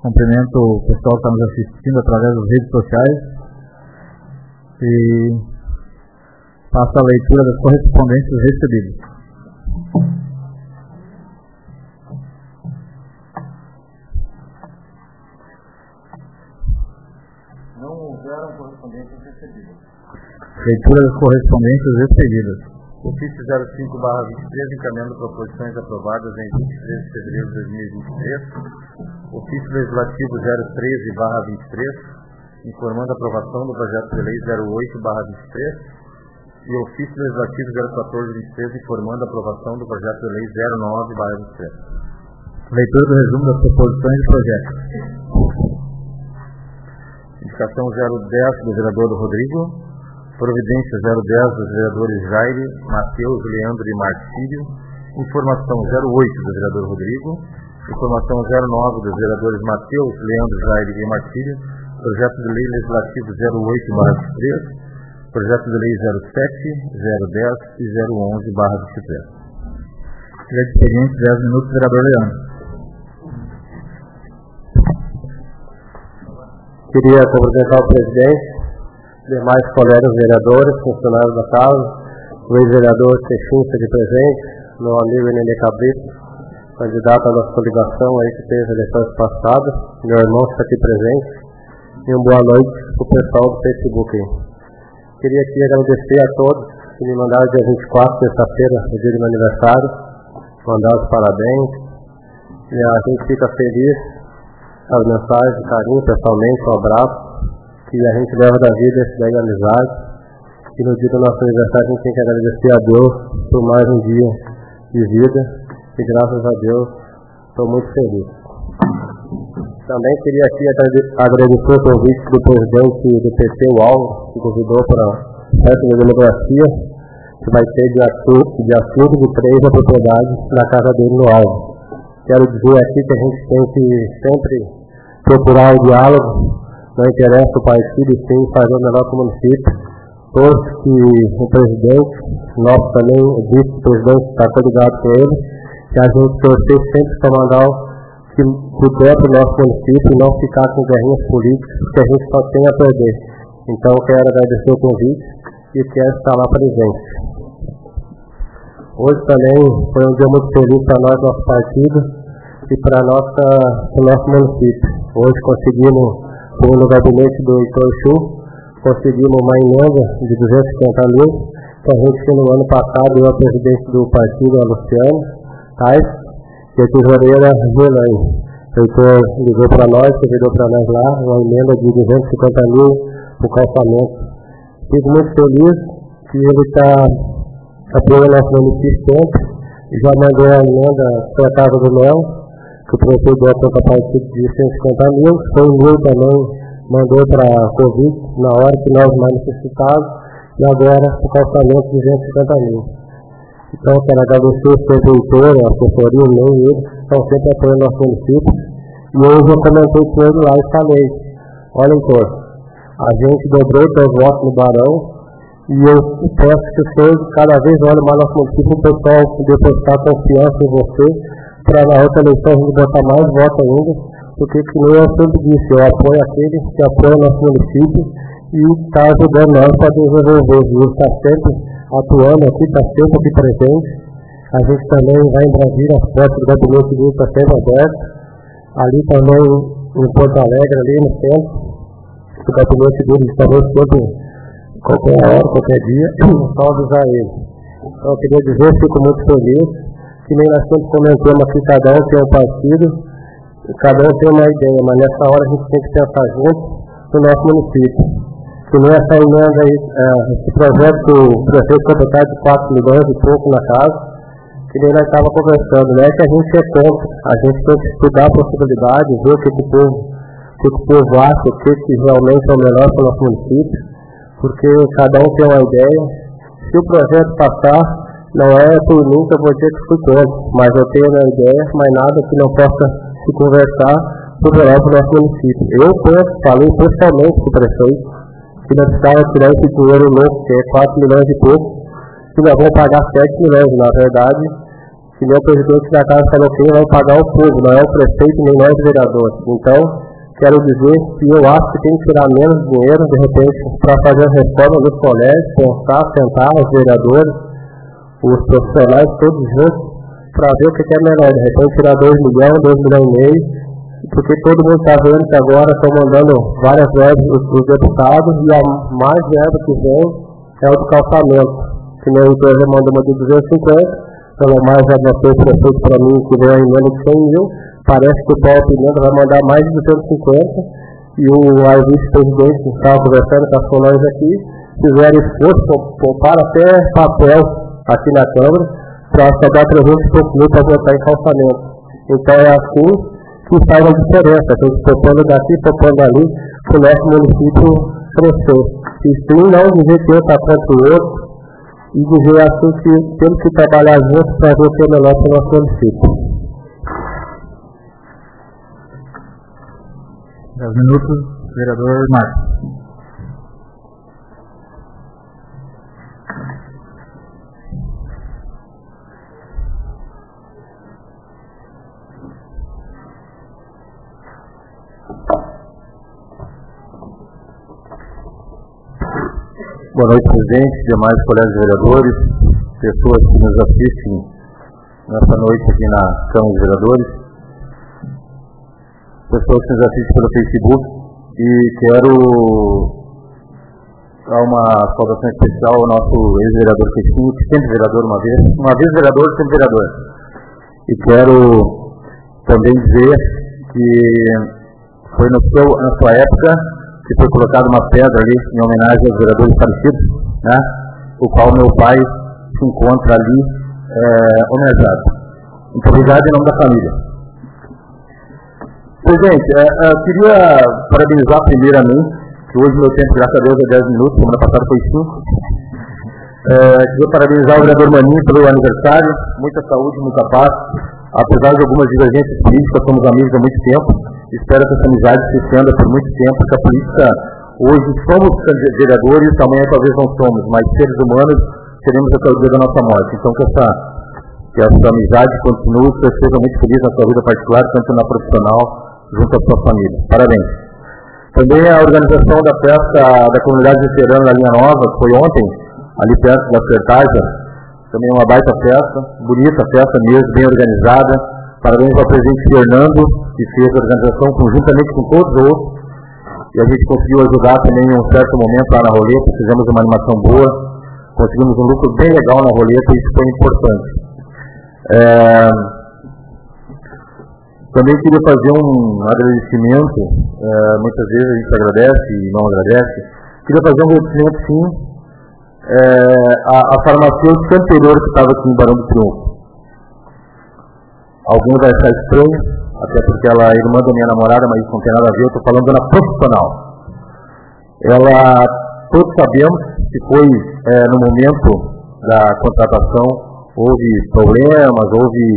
Cumprimento o pessoal que está nos assistindo através das redes sociais e faço a leitura das correspondências recebidas. Não houveram correspondências recebidas. Leitura das correspondências recebidas. Ofício 05/23, encaminhando proposições aprovadas em 23 de fevereiro de 2023. Ofício legislativo 013/23, informando a aprovação do projeto de lei 08/23. E ofício legislativo 014/23, informando a aprovação do projeto de lei 09/23. Leitura do resumo das proposições e projetos. Indicação 010 do vereador Rodrigo. Providência 010 dos vereadores Jair, Matheus, Leandro e Marcílio. Informação 08 do vereador Rodrigo. Informação 09 dos vereadores Matheus, Leandro, Jair e Marcílio. Projeto de lei legislativo 08/23. Projeto de lei 07, 010 e 011/23. Direito de expediente, 10 minutos, vereador Leandro. Queria cumprimentar o presidente, demais colegas vereadores, funcionários da casa, o ex-vereador Teixeira de presente, meu amigo Nenê Cabrito, candidato à nossa coligação aí que teve eleições passadas, meu irmão está aqui presente, e uma boa noite para o pessoal do Facebook aí. Queria aqui agradecer a todos que me mandaram dia 24, terça-feira, no dia do meu aniversário, mandaram os parabéns, e a gente fica feliz, as mensagens de carinho, pessoalmente, um abraço, que a gente leva da vida esse daí amizade, e no dia do nosso aniversário a gente tem que agradecer a Deus por mais um dia de vida, e graças a Deus estou muito feliz. Também queria aqui agradecer o convite do presidente do PT, o Alvo, que convidou para a festa da democracia, que vai ter dia 5 de 3 a propriedade na casa dele no Alvo. Quero dizer aqui que a gente tem que sempre procurar o diálogo, não interessa o partido, e sim fazer o melhor para o município. Todos que o presidente, nosso também, o vice-presidente, está coligado com ele, que a gente torcer sempre para mandar que puder para o nosso município e não ficar com guerrinhas políticas, porque a gente só tem a perder. Então quero agradecer o convite e quero estar lá presente. Hoje também foi um dia muito feliz para nós, nosso partido, e para o nosso município. Hoje conseguimos, no gabinete do Heitor Chu, conseguimos uma emenda de 250 mil, que a gente fez no ano passado, eu, a presidente do partido, a Luciana Tais, e a tesoureira Gelaine. O Heitor ligou para nós, convidou para nós lá, uma emenda de 250 mil para o calçamento. Fico muito feliz que ele está apoiando o nosso município sempre, e já mandou a emenda para a Casa do Mel, que o prefeito deu a partido de 150 mil, foi mil também, mandou para a Covid, na hora que nós mais necessitávamos, e agora o calçamento de 250 mil. Então, quero agradecer o prefeitor, a assessoria, o meio, eles estão sempre apoiando o nosso município. E hoje eu comentei com ele lá e falei: olha, Heitor, a gente dobrou os seus votos no Barão, e eu peço que o senhor cada vez olhe mais nosso município, o pessoal depositar confiança em você, para na outra eleição a gente botar mais votos ainda, porque, como eu sempre disse, eu apoio aquele que apoia o nosso município e está ajudando nós para desenvolver. E ele está sempre atuando aqui, está sempre aqui presente. A gente também vai em Brasília, as portas do gabinete dele está sempre aberto. Ali também, em Porto Alegre, ali no centro, o gabinete dele também sempre, qualquer hora, qualquer dia, só avisar ele. Então, eu queria dizer, fico muito feliz, que nem nós sempre comentamos aqui, cada um tem um partido, cada um tem uma ideia, mas nessa hora a gente tem que pensar junto no nosso município. Que nem essa emenda aí, esse projeto que o prefeito foi botar de 4 milhões e pouco na casa, que nem nós estávamos conversando, não é que a gente é contra, a gente tem que estudar a possibilidade, ver o que o povo acha, o que realmente é o melhor para o nosso município, porque cada um tem uma ideia. Se o projeto passar, não é por mim que eu vou dizer que fui contra, mas eu tenho uma ideia, mas nada que não possa se conversar por melhor para o nosso município. Eu falei pessoalmente com o prefeito que nós precisávamos tirar esse dinheiro louco, que é 4 milhões e pouco, que nós vamos pagar 7 milhões. Na verdade, que nem o presidente da casa falou, quem vai pagar o povo, não é o prefeito nem nós vereadores. Então, quero dizer que eu acho que tem que tirar menos dinheiro, de repente, para fazer a reforma dos colégios, pensar, sentar os vereadores, os profissionais todos juntos, para ver o que é melhor. De repente, tirar 2 milhões, 2 milhões e meio, porque todo mundo está vendo que agora estão mandando várias verbas dos deputados e a mais verba que vem é o do calçamento. Que nem o empresa manda uma de 250, então a mais verba foi o prefeito para mim, que veio em menos de 100 mil. Parece que o Paulo Pimenta vai mandar mais de 250 e o vice-presidente que estava conversando com as colegas aqui fizeram esforço, poupar até papel aqui na Câmara para sobrar 300 e poucos mil para votar em calçamento. Então é assim que faz a diferença, a gente poupando daqui, poupando ali, para o nosso município crescer. E sim, não dizer que um está contra o outro, e dizer assim que temos que trabalhar juntos para ver o que é melhor para o nosso município. 10 minutos, vereador Marcos. Boa noite, presidente, demais colegas vereadores, pessoas que nos assistem nessa noite aqui na Câmara dos Vereadores, pessoas que nos assistem pelo Facebook, e quero dar uma saudação especial ao nosso ex-vereador Queixinho, que sempre vereador uma vez vereador, sempre vereador. E quero também dizer que foi na sua época que foi colocada uma pedra ali em homenagem aos vereadores falecidos, né? O qual meu pai se encontra ali homenageado. Muito obrigado em nome da família. Presidente, eu queria parabenizar primeiramente, que hoje meu tempo, graças a Deus, é 10 minutos, semana passada foi 5. Queria parabenizar o vereador Maninho pelo aniversário, muita saúde, muita paz. Apesar de algumas divergências políticas, somos amigos há muito tempo. Espero que essa amizade se estenda por muito tempo, porque a política, hoje somos vereadores, amanhã talvez não somos, mas seres humanos teremos até o dia da nossa morte. Então que essa amizade continue, que você seja muito feliz na sua vida particular, tanto na profissional, junto à sua família. Parabéns. Também a organização da festa da comunidade veterana da Linha Nova, que foi ontem, ali perto da Sertaja, também uma baita festa, bonita festa mesmo, bem organizada. Parabéns ao presidente Fernando, que fez a organização conjuntamente com todos os outros. E a gente conseguiu ajudar também em um certo momento lá na roleta, fizemos uma animação boa, conseguimos um lucro bem legal na roleta e isso foi importante. Também queria fazer um agradecimento, muitas vezes a gente agradece e não agradece. Queria fazer um agradecimento sim à farmacêutica anterior que estava aqui em Barão do Triunfo. Alguém vai achar estranho, até porque ela é irmã da minha namorada, mas isso não tem nada a ver, eu estou falando da profissional. Ela, todos sabemos que foi no momento da contratação, houve problemas,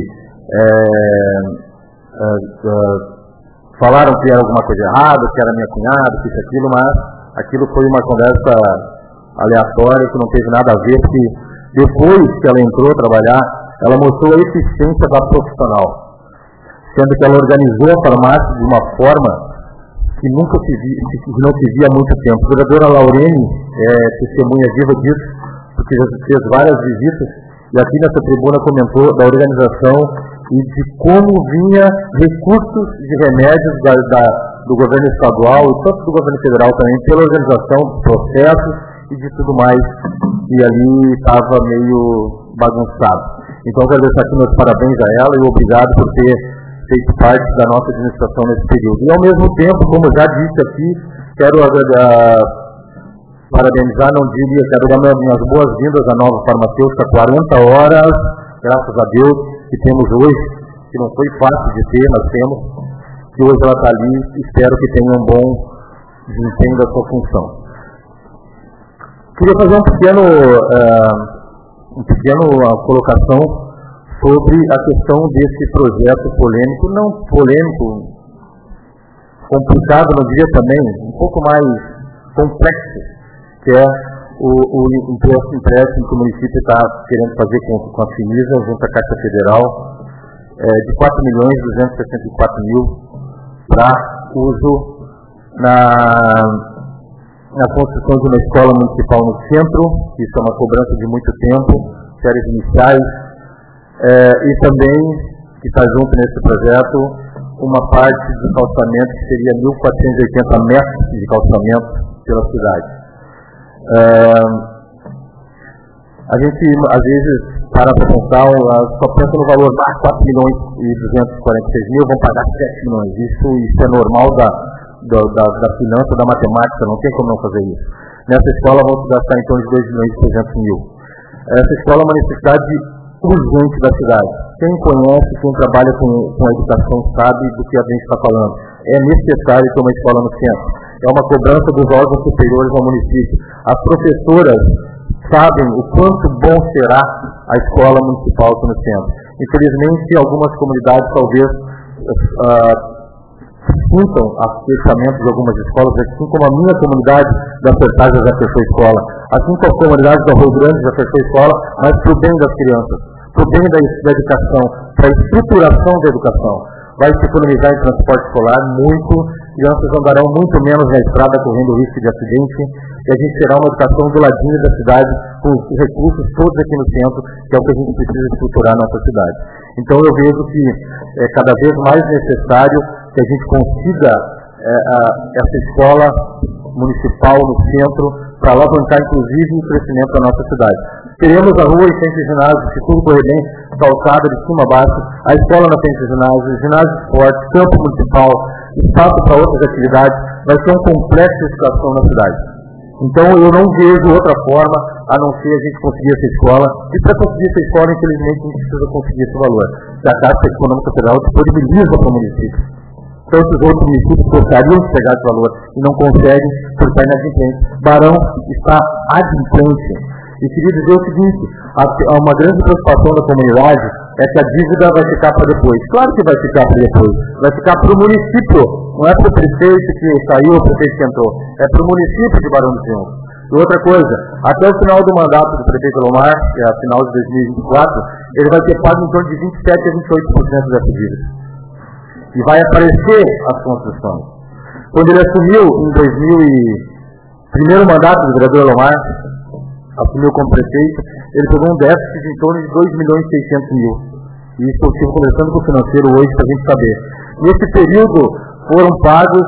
falaram que era alguma coisa errada, que era minha cunhada, que isso, aquilo, mas aquilo foi uma conversa aleatória, que não teve nada a ver, porque depois que ela entrou a trabalhar, ela mostrou a eficiência da profissional, sendo que ela organizou a farmácia de uma forma que não se via há muito tempo. A vereadora Laurene é testemunha viva disso, porque já fez várias visitas, e aqui nessa tribuna comentou da organização e de como vinha recursos de remédios do governo estadual e tanto do governo federal também, pela organização dos processos e de tudo mais, e ali estava meio bagunçado. Então, eu quero deixar aqui meus parabéns a ela e obrigado por ter feito parte da nossa administração nesse período. E, ao mesmo tempo, como já disse aqui, quero parabenizar, não diria, quero dar minhas boas-vindas à nova farmacêutica, 40 horas, graças a Deus, que temos hoje, que não foi fácil de ter, nós temos, que hoje ela está ali, espero que tenha um bom desempenho da sua função. Queria fazer uma pequena colocação sobre a questão desse projeto polêmico, não polêmico, complicado, não diria também, um pouco mais complexo, que é o empréstimo que o município está querendo fazer com a Finisa, junto à Caixa Federal, de 4.264.000 para uso na construção de uma escola municipal no centro. Isso é uma cobrança de muito tempo, séries iniciais, e também, que está junto nesse projeto, uma parte do calçamento que seria 1.480 metros de calçamento pela cidade. A gente, às vezes, para pensar, só pensa no valor, 4.246.000, vão pagar 7 milhões. Isso é normal da finança, da matemática, não tem como não fazer isso. Nessa escola vão se gastar em torno de 2.300.000. Essa escola é uma necessidade urgente da cidade. Quem conhece, quem trabalha com a educação sabe do que a gente está falando. É necessário ter uma escola no centro. É uma cobrança dos órgãos superiores ao município. As professoras sabem o quanto bom será a escola municipal aqui no centro. Infelizmente, algumas comunidades talvez sintam o fechamento de algumas escolas, assim como a minha comunidade da Sertagem já fechou a escola, assim como a comunidade da Rio Grande já fechou a escola, mas para o bem das crianças, para o bem da educação, para a estruturação da educação. Vai se economizar em transporte escolar muito, crianças andarão muito menos na estrada correndo risco de acidente, e a gente terá uma educação do ladinho da cidade, com os recursos todos aqui no centro, que é o que a gente precisa estruturar na nossa cidade. Então eu vejo que é cada vez mais necessário que a gente consiga essa escola municipal no centro, para alavancar inclusive o crescimento da nossa cidade. Teremos a rua em frente ao ginásio, se tudo correr bem, calçada de cima a baixo, a escola na frente do ginásio de esporte, campo municipal, espaço para outras atividades, vai ser um complexo de educação na cidade. Então eu não vejo outra forma a não ser a gente conseguir essa escola, e para conseguir essa escola, infelizmente, a gente precisa conseguir esse valor. A Caixa Econômica Federal disponibiliza para o município. Tantos outros municípios gostariam de pegar esse valor e não conseguem por estar inadimplente. Barão está adimplente. E queria dizer o seguinte, uma grande preocupação da comunidade é que a dívida vai ficar para depois. Claro que vai ficar para depois. Vai ficar para o município. Não é para o prefeito que saiu ou o prefeito que entrou. É para o município de Barão do Triunfo. E outra coisa, até o final do mandato do prefeito Lomar, que é a final de 2024, ele vai ter pago em torno de 27% a 28% dessa dívida. E vai aparecer as construções. Quando ele assumiu em primeiro mandato do vereador Lomar, assumiu como prefeito, ele pegou um déficit de em torno de 2.600.000. E isso eu estive conversando com o financeiro hoje para a gente saber. Nesse período foram pagos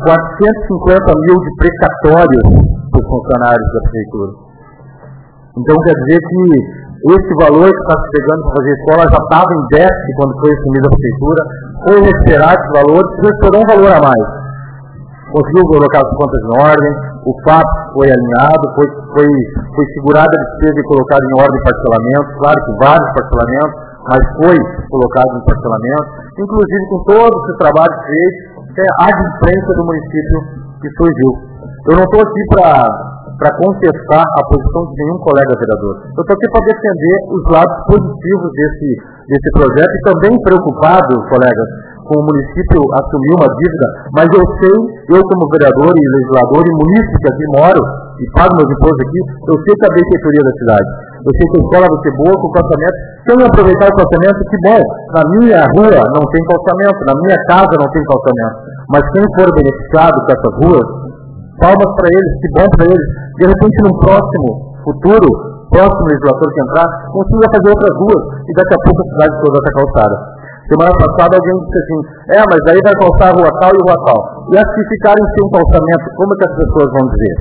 450.000 de precatórios para os funcionários da prefeitura. Então quer dizer que esse valor que está se pegando para fazer escola já estava em déficit quando foi assumida a prefeitura, foi recuperar esse valor, restaurou um valor a mais. Conseguiu colocar as contas em ordem, o FAP foi alinhado, foi segurada a despesa e colocada em ordem de parcelamento, claro que vários parcelamentos, mas foi colocado em parcelamento, inclusive com todos os trabalhos feitos, a adimplência do município que surgiu. Eu não estou aqui para contestar a posição de nenhum colega vereador. Eu estou aqui para defender os lados positivos desse projeto e também preocupado, colegas, com o município assumir uma dívida, mas eu sei, eu como vereador e legislador e munícipe que aqui moro e pago meus impostos aqui, eu sei que a benfeitoria da cidade. Eu sei que a escola vai ser boa com o calçamento. Quem aproveitar o calçamento, que bom. Na minha rua não tem calçamento, na minha casa não tem calçamento. Mas quem for beneficiado com essas ruas, palmas para eles, que bom para eles. De repente, num próximo legislador que entrar, consiga fazer outras ruas e daqui a pouco a cidade toda está calçada. Semana passada alguém disse assim, mas aí vai calçar a rua tal e rua tal. E as que ficarem sem calçamento, como é que as pessoas vão dizer?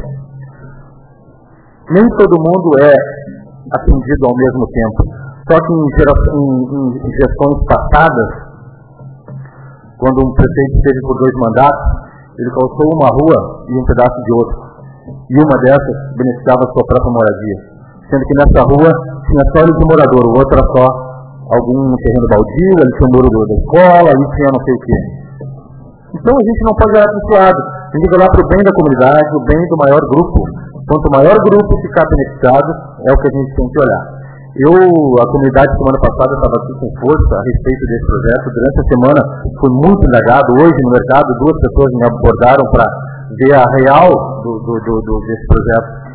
Nem todo mundo é atendido ao mesmo tempo. Só que em gestões passadas, quando um prefeito esteve por 2 mandatos, ele calçou uma rua e um pedaço de outra. E uma dessas beneficiava a sua própria moradia. Sendo que nessa rua tinha só ele de morador, o outro era só algum terreno baldio, ele tinha o muro da escola, ali tinha não sei o quê. Então a gente não pode olhar para esse lado. A gente tem que olhar para o bem da comunidade, o bem do maior grupo. Quanto maior grupo ficar beneficiado, é o que a gente tem que olhar. A comunidade semana passada estava aqui com força a respeito desse projeto. Durante a semana foi muito indagado. Hoje no mercado 2 pessoas me abordaram para ver a real desse projeto.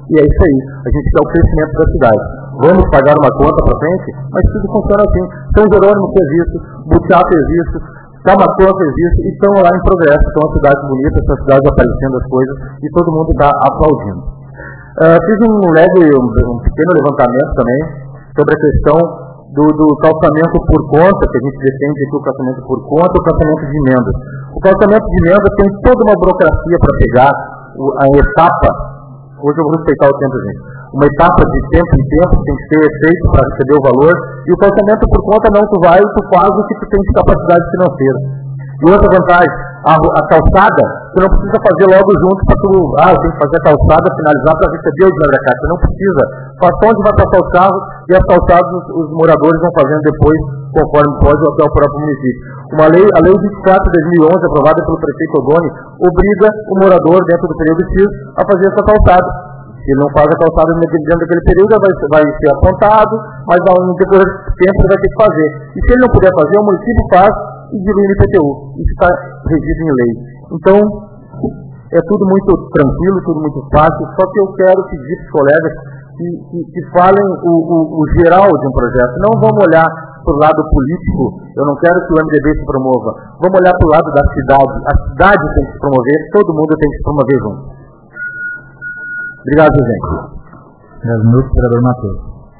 E é isso aí, a gente quer o crescimento da cidade. Vamos pagar uma conta para frente, mas tudo funciona assim. São Jerônimo fez isso, Butiá fez isso, Camacuã fez isso, e estão lá em progresso, são uma cidade bonita, são cidades aparecendo as coisas, e todo mundo está aplaudindo. Fiz um pequeno levantamento também sobre a questão do calçamento por conta, que a gente defende aqui o calçamento por conta, o calçamento de emendas. O calçamento de emendas tem toda uma burocracia para pegar a etapa. Hoje eu vou respeitar o tempo, gente. Uma etapa de tempo em tempo tem que ser feito para receber o valor, e o calçamento por conta não, tu faz o que tu tem de capacidade financeira. E outra vantagem, a calçada, você não precisa fazer logo junto para tu, eu tenho que fazer a calçada, finalizar para receber o dinheiro da casa. Você não precisa. Faz onde vai passar os carros, e as calçadas os moradores vão fazendo depois, conforme pode, até o próprio município. A lei 24 de 2011, aprovada pelo prefeito Odoni, obriga o morador, dentro do período X, a fazer essa calçada. Se ele não faz a calçada dentro daquele período, vai ser apontado, mas no decorrer do tempo ele vai ter que fazer. E se ele não puder fazer, o município faz e dilui no IPTU. Isso está regido em lei. Então, é tudo muito tranquilo, tudo muito fácil, só que eu quero pedir para os colegas que falem o geral de um projeto. Não vamos olhar para o lado político, eu não quero que o MDB se promova. Vamos olhar para o lado da cidade. A cidade tem que se promover, todo mundo tem que se promover junto. Obrigado, gente. 10 minutos, vereador Matheus.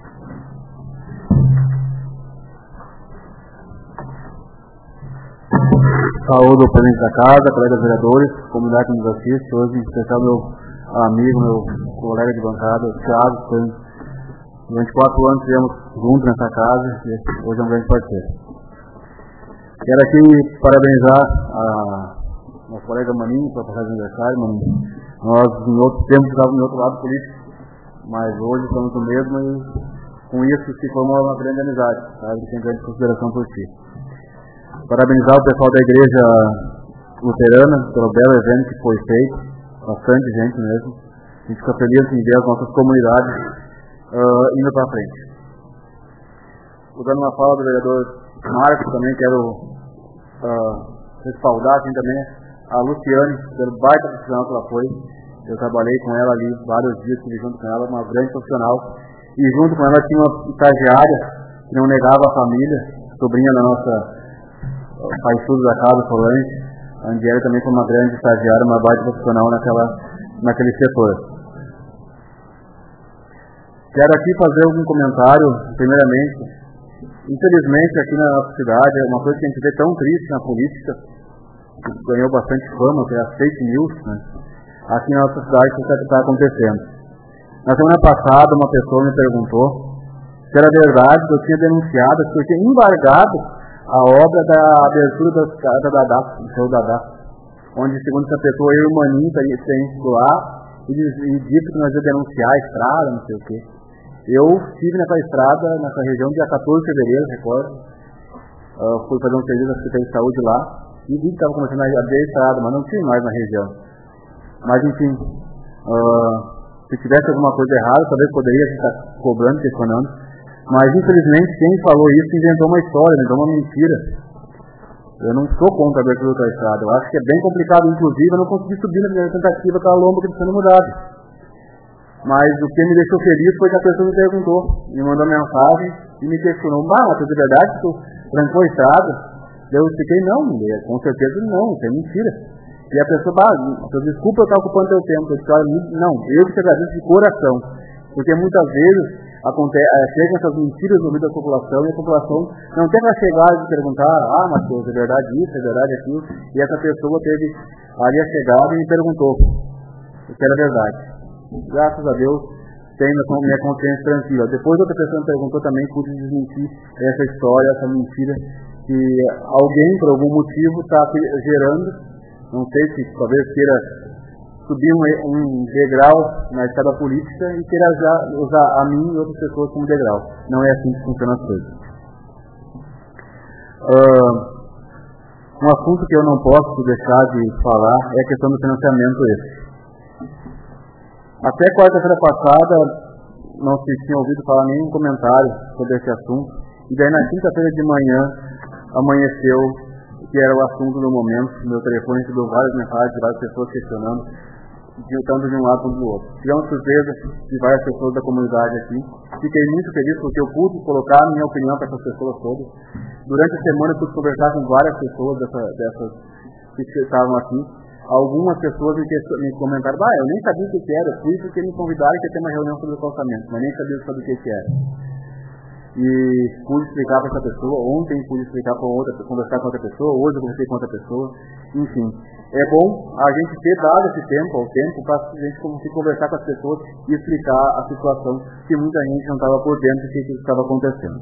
Saúde ao presidente da casa, colegas vereadores, comunidade que nos assiste, hoje em especial meu amigo, meu colega de bancada, o Thiago, que durante 4 anos estivemos juntos nessa casa, e hoje é um grande parceiro. Quero aqui parabenizar a nosso colega Maninho, para passar de aniversário. Maninho, nós em outros tempos estávamos em outro lado político, mas hoje estamos no mesmo, e com isso se formou uma grande amizade, sabe? Tem grande consideração por ti. Parabenizar o pessoal da igreja luterana pelo belo evento que foi feito, bastante gente mesmo. A gente fica feliz em ver as nossas comunidades indo para frente. Usando uma fala do vereador Marcos, também quero respaldar assim, também a Luciane, pelo baita profissional que ela foi. Eu trabalhei com ela ali vários dias, estive junto com ela, uma grande profissional. E junto com ela tinha uma estagiária que não negava a família, sobrinha da nossa pai tudo da casa, Solange. A Andiera também foi uma grande estagiária, uma baita profissional naquele setor. Quero aqui fazer algum comentário, primeiramente. Infelizmente, aqui na nossa cidade, é uma coisa que a gente vê tão triste na política, que ganhou bastante fama, que é as fake news, né? Aqui na nossa cidade isso está acontecendo. Na semana passada, uma pessoa me perguntou se era verdade que eu tinha denunciado, que eu tinha embargado a obra da abertura da escada da DAF, do show da DAF, onde, segundo essa pessoa, eu e o Maninho saímos lá e disse que nós ia denunciar a estrada, não sei o quê. Eu estive nessa estrada, nessa região, dia 14 de fevereiro, recordo. Fui fazer um serviço da Secretaria de Saúde lá e vi que estava começando a abrir a estrada, mas não tinha mais na região. Mas, enfim, se tivesse alguma coisa errada, talvez poderia estar cobrando, questionando. Mas, infelizmente, quem falou isso inventou uma história, inventou uma mentira. Eu não sou contra a abertura da estrada. Eu acho que é bem complicado, inclusive, eu não consegui subir na primeira tentativa com a lomba que está sendo mudada. Mas o que me deixou feliz foi que a pessoa me perguntou, me mandou mensagem e me questionou: Matheus, é verdade que tu trancou a estrada? Eu fiquei: não, com certeza não, isso é mentira. E a pessoa: desculpa eu estar ocupando teu tempo. Eu disse: não, eu que te agradeço de coração. Porque muitas vezes chegam essas mentiras no meio da população, e a população não tem para chegar e perguntar: Matheus, é verdade isso, é verdade aquilo. E essa pessoa teve ali a chegada e me perguntou o que era verdade. Graças a Deus, tenho minha consciência tranquila. Depois outra pessoa me perguntou também, pude desmentir essa história, essa mentira, que alguém, por algum motivo, está gerando, não sei se talvez queira subir um degrau na escada política e queira usar a mim e outras pessoas como degrau. Não é assim que funcionam as coisas. Um assunto que eu não posso deixar de falar é a questão do financiamento esse. Até quarta-feira passada não se tinha ouvido falar nenhum comentário sobre esse assunto, e daí na quinta-feira de manhã amanheceu que era o assunto do momento. Meu telefone recebeu várias mensagens de várias pessoas questionando tanto de um lado quanto do outro. Tivemos surpresa de várias pessoas da comunidade aqui. Fiquei muito feliz porque eu pude colocar a minha opinião para essas pessoas todas. Durante a semana eu pude conversar com várias pessoas dessas que estavam aqui. Algumas pessoas me comentaram, eu nem sabia o que era, fui porque me convidaram que ia ter uma reunião sobre o calçamento, mas nem sabia sobre o que era. E pude explicar para essa pessoa, ontem pude explicar para outra, conversar com outra pessoa, hoje eu conversei com outra pessoa, enfim. É bom a gente ter dado esse tempo ao tempo para a gente conseguir conversar com as pessoas e explicar a situação que muita gente não estava por dentro do que estava acontecendo.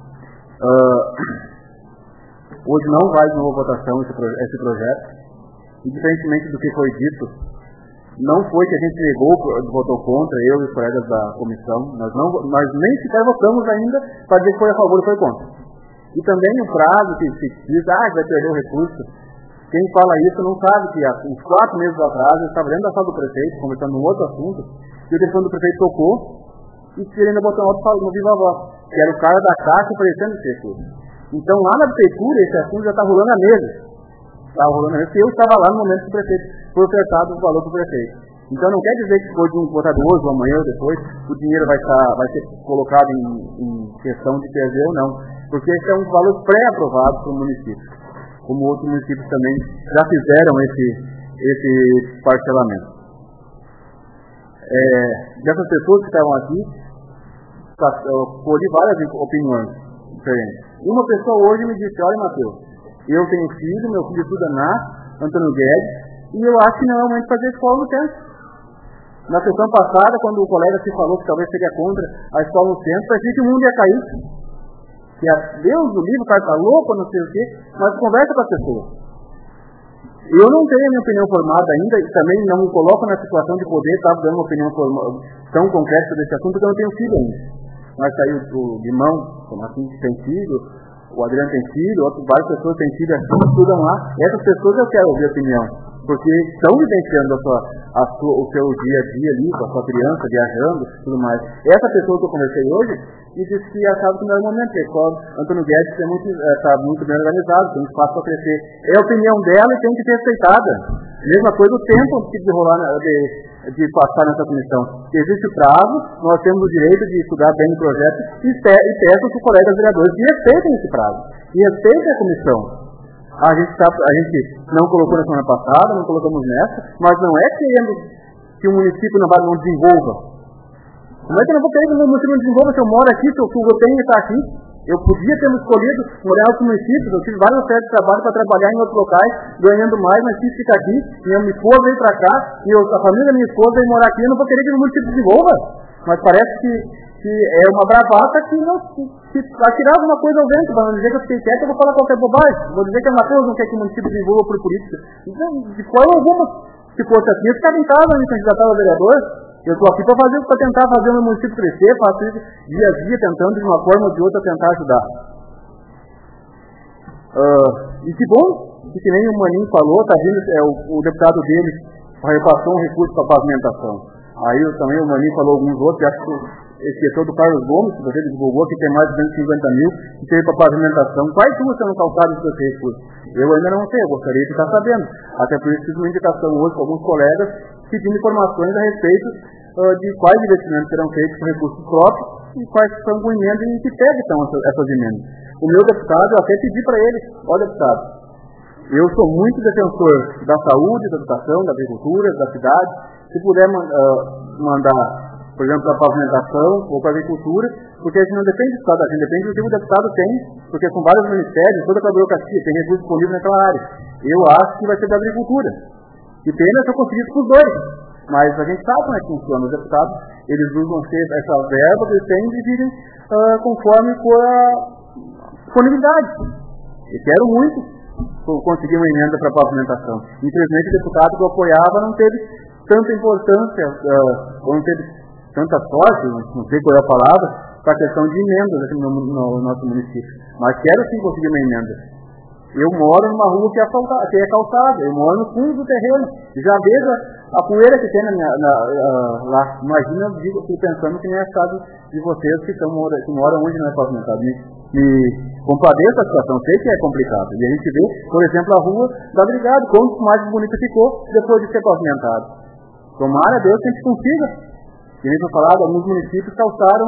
Hoje não vai de novo votação esse projeto, e diferentemente do que foi dito, não foi que a gente votou contra, eu e os colegas da comissão, nós nem sequer votamos ainda para dizer que foi a favor ou foi contra. E também o prazo que se diz, vai perder o recurso. Quem fala isso não sabe que há uns 4 meses atrás eu estava dentro da sala do prefeito, conversando num outro assunto, e o telefone do prefeito tocou, e ele ainda botou um alto no viva voz, que era o cara da Caixa oferecendo esse recurso. Então lá na prefeitura esse assunto já está rolando a mesa. Porque eu estava lá no momento que o prefeito foi ofertado o valor para o prefeito. Então não quer dizer que foi votado hoje ou amanhã ou depois, o dinheiro vai ser colocado em questão de perder ou não. Porque esse é um valor pré-aprovado para o município. Como outros municípios também já fizeram esse parcelamento. Dessas pessoas que estavam aqui, eu colhi várias opiniões diferentes. Uma pessoa hoje me disse, olha Matheus, eu tenho filho, meu filho estuda na Antônio Guedes, e eu acho que não é o momento de fazer escola no centro. Na sessão passada, quando o colega se falou que talvez seria contra a escola no centro, parecia que o mundo ia cair. Que Deus do livro, o cara está louco, não sei o quê, mas conversa com as pessoas. Eu não tenho a minha opinião formada ainda, e também não me coloco na situação de poder estar dando uma opinião tão concreta desse assunto, porque eu não tenho filho ainda. Mas saiu o Limão, como assim, que tem filho, o Adriano tem filho, várias pessoas têm filho assim, estudam lá. Essas pessoas eu quero ouvir a opinião, porque estão vivenciando o seu dia a dia ali, com a sua criança, viajando, tudo mais. Essa pessoa que eu conversei hoje, e disse que achava que não era o momento, porque a escola Antônio Guedes está muito bem organizado, tem espaço para crescer. É a opinião dela e tem que ser respeitada. Mesma coisa o tempo de passar nessa comissão. Existe o prazo, nós temos o direito de estudar bem o projeto e peço aos colegas vereadores que respeitem esse prazo, e respeitem a comissão. A gente não colocou na semana passada, não colocamos nessa, mas não é querendo que o município não desenvolva. Não é que eu não vou querer que o município não desenvolva se eu moro aqui, se eu tenho que estar aqui. Eu podia ter me escolhido morar em outros municípios, eu tive vários ofertas de trabalho para trabalhar em outros locais, ganhando mais, mas quis ficar aqui, minha esposa veio para cá, e a família da minha esposa veio morar aqui, eu não vou querer que o município desenvolva. Mas parece que é uma bravata que vai tirar alguma coisa ao vento, para não dizer que eu fiquei quieto, eu vou falar qualquer bobagem, vou dizer que a Matheus não quer que o município desenvolva por política. Então, de forma alguma, se fosse assim, eu ficava em casa, me candidatava a vereador. Eu estou aqui para tentar fazer o meu município crescer, faço isso dia a dia, tentando de uma forma ou de outra tentar ajudar. E que bom, que nem o Maninho falou, está vindo o deputado dele repassou um recurso para pavimentação. Aí também o Maninho falou alguns outros, acho que esqueceu do Carlos Gomes, que você divulgou, que tem mais de 250 mil, que teve para pavimentação. Quais ruas são calçadas com esse recurso? Eu ainda não sei, eu gostaria de estar sabendo. Até por isso fiz uma indicação hoje com alguns colegas pedindo informações a respeito de quais investimentos serão feitos com recursos próprios e quais são com emendas e em que pé estão essas emendas. O meu deputado, eu até pedi para ele, olha deputado, eu sou muito defensor da saúde, da educação, da agricultura, da cidade, se puder mandar, por exemplo, para a pavimentação ou para a agricultura, porque a gente não depende do Estado, a gente depende do que o deputado tem, porque são vários ministérios, toda a burocracia, tem recursos disponíveis naquela área. Eu acho que vai ser da agricultura. E pena se eu conseguisse com os dois. Mas a gente sabe como é que funciona. Os deputados, eles usam essa verba que eles têm e dividem conforme com a disponibilidade. Eu quero muito conseguir uma emenda para a pavimentação. Infelizmente, o deputado que eu apoiava não teve tanta importância, não teve tanta sorte, não sei qual é a palavra, para a questão de emendas aqui no nosso município. Mas quero sim conseguir uma emenda. Eu moro numa rua que é calçada, eu moro no fundo do terreno, já vejo a poeira que tem lá. Imagina, eu fico pensando que nem é a casa de vocês que moram onde não é pavimentado. Me compadeço a situação, sei que é complicado. E a gente vê, por exemplo, a rua da Brigada, quanto mais bonita ficou depois de ser pavimentado. Tomara a Deus que a gente consiga. Que nem foi falado, alguns municípios calçaram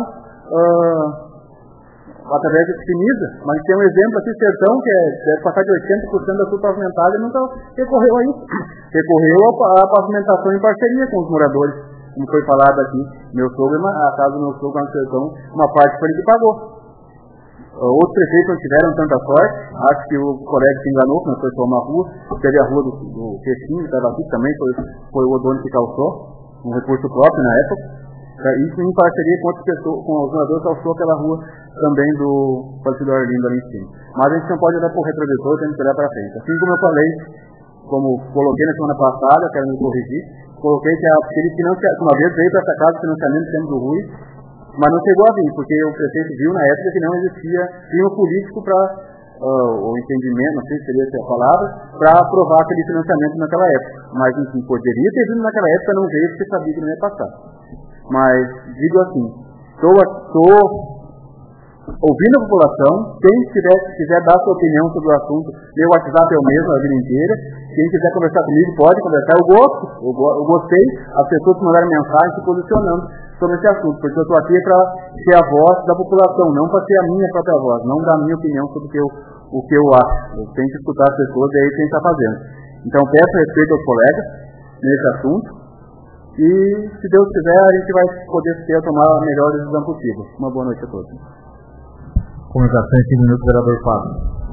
através de Finisa, mas tem um exemplo aqui, Sertão, que deve passar de 80% da sua pavimentada e nunca recorreu a isso. Recorreu à pavimentação em parceria com os moradores, como foi falado aqui. Meu sogro, a casa do meu sogro no Sertão, uma parte foi ele que pagou. Outros prefeitos não tiveram tanta sorte, acho que o colega se enganou, que não foi só uma rua, teve a rua do Peixinho, que estava aqui também, foi o dono que calçou, um recurso próprio na época. Isso em parceria com outras pessoas, com os moradores, calçou aquela rua também do Partido Arlindo ali em cima. Mas a gente não pode olhar para o retrovisor, temos que olhar para frente. Assim como eu falei, como coloquei na semana passada, quero me corrigir, coloquei que aquele financiamento, uma vez veio para essa casa, o financiamento sempre do Rui, mas não chegou a vir, porque o prefeito viu na época que não existia clima político para, o entendimento, não sei se seria essa a palavra, para aprovar aquele financiamento naquela época. Mas, enfim, poderia ter vindo naquela época, não veio porque sabia que não ia passar. Mas, digo assim, estou ouvindo a população, quem quiser dar sua opinião sobre o assunto, meu WhatsApp é o mesmo a vida inteira, quem quiser conversar comigo pode conversar, eu gostei, as pessoas que mandaram mensagem se posicionando sobre esse assunto, porque eu estou aqui para ser a voz da população, não para ser a minha própria voz, não dar a minha opinião sobre o que eu acho. Eu tenho que escutar as pessoas e aí quem está fazendo. Então peço respeito aos colegas nesse assunto e, se Deus quiser, a gente vai poder tomar a melhor decisão possível. Uma boa noite a todos. Comunicação em 5 minutos, vereador Fábio.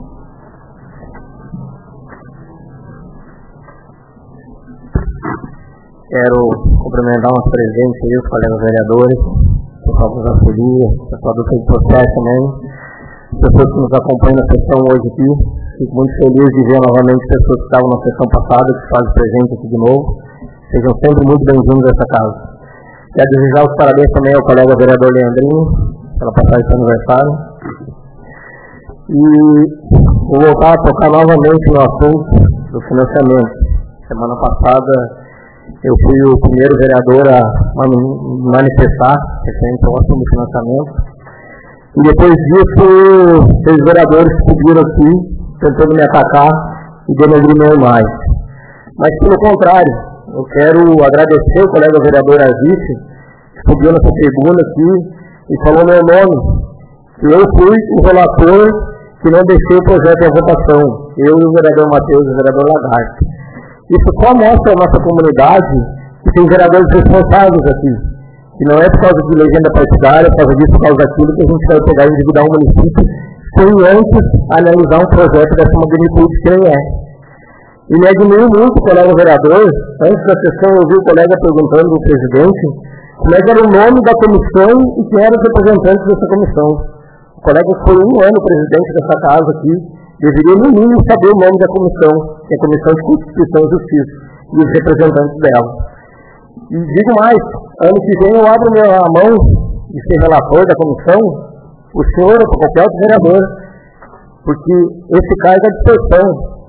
Quero cumprimentar os presentes aí, os colegas vereadores, o pessoal da Zafolia, o pessoal do Centro Social também, as pessoas que nos acompanham na sessão hoje aqui. Fico muito feliz de ver novamente pessoas que estavam na sessão passada, que fazem presente aqui de novo. Sejam sempre muito bem-vindos a essa casa. Quero desejar os parabéns também ao colega vereador Leandrinho, pela passagem do aniversário. E vou voltar a tocar novamente no assunto do financiamento. Semana passada eu fui o primeiro vereador a manifestar referente ao assunto do financiamento. E depois disso, os vereadores subiram aqui, tentando me atacar e denegrir meu mais. Mas pelo contrário, eu quero agradecer o colega vereador Aziz, que subiu nessa tribuna aqui e falou meu nome, que eu fui o relator que não deixei o projeto em votação, eu e o vereador Matheus e o vereador Lagarde. Isso só mostra a nossa comunidade que tem vereadores responsáveis aqui, que não é por causa de legenda partidária, por causa disso, por causa daquilo, que a gente vai pegar e endividar um município sem antes analisar um projeto dessa magnitude que nem é. E me admiro muito o colega vereador. Antes da sessão eu vi o colega perguntando ao presidente como é que era o nome da comissão e quem eram os representantes dessa comissão. O colega foi 1 ano presidente dessa casa aqui, deveria no mínimo saber o nome da comissão, que é a Comissão de Constituição e Justiça, e os representantes dela. E digo mais, ano que vem eu abro a mão de ser relator da comissão, o senhor ou qualquer outro vereador, porque esse cargo é de dispersão.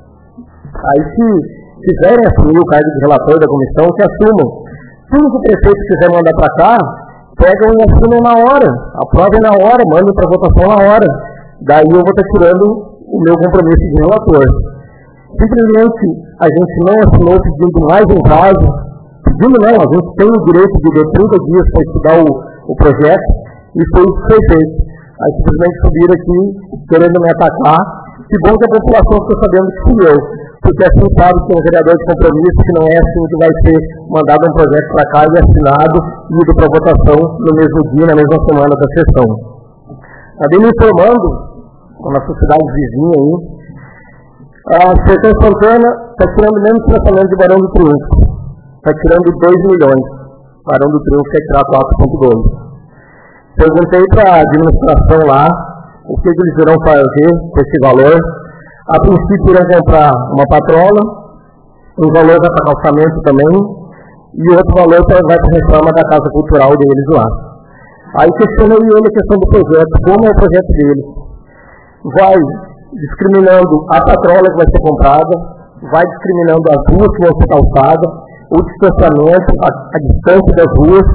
Aí se quiserem assumir o cargo de relator da comissão, que assumam. Tudo que o prefeito quiser mandar para cá, pegam e assumem na hora, aprovem na hora, mandem para votação na hora. Daí eu vou estar tirando o meu compromisso de relator. Simplesmente a gente não assinou pedindo mais um prazo, pedindo não, a gente tem o direito de ter 30 dias para estudar o projeto, e foi isso que foi feito. Aí simplesmente subiram aqui querendo me atacar. Que bom que a população ficou sabendo que fui eu, porque assim sabe que é um vereador de compromisso, que não é assim que vai ser mandado um projeto para cá e assinado e ido para votação no mesmo dia, na mesma semana da sessão. Também me informando, com a sociedade vizinha aí, a Sertão Santana está tirando menos financiamento de Barão do Triunfo, está tirando 2 milhões, Barão do Triunfo quer tirar 4,2. Perguntei para a administração lá o que eles irão fazer com esse valor. A princípio irão comprar uma patrola, um valor vai para calçamento também, e outro valor vai para a reforma da casa cultural deles lá. Aí questionei ele a questão do projeto, como é o projeto deles. Vai discriminando a patrola que vai ser comprada, vai discriminando as ruas que vão ser calçadas, o distanciamento, a distância das ruas,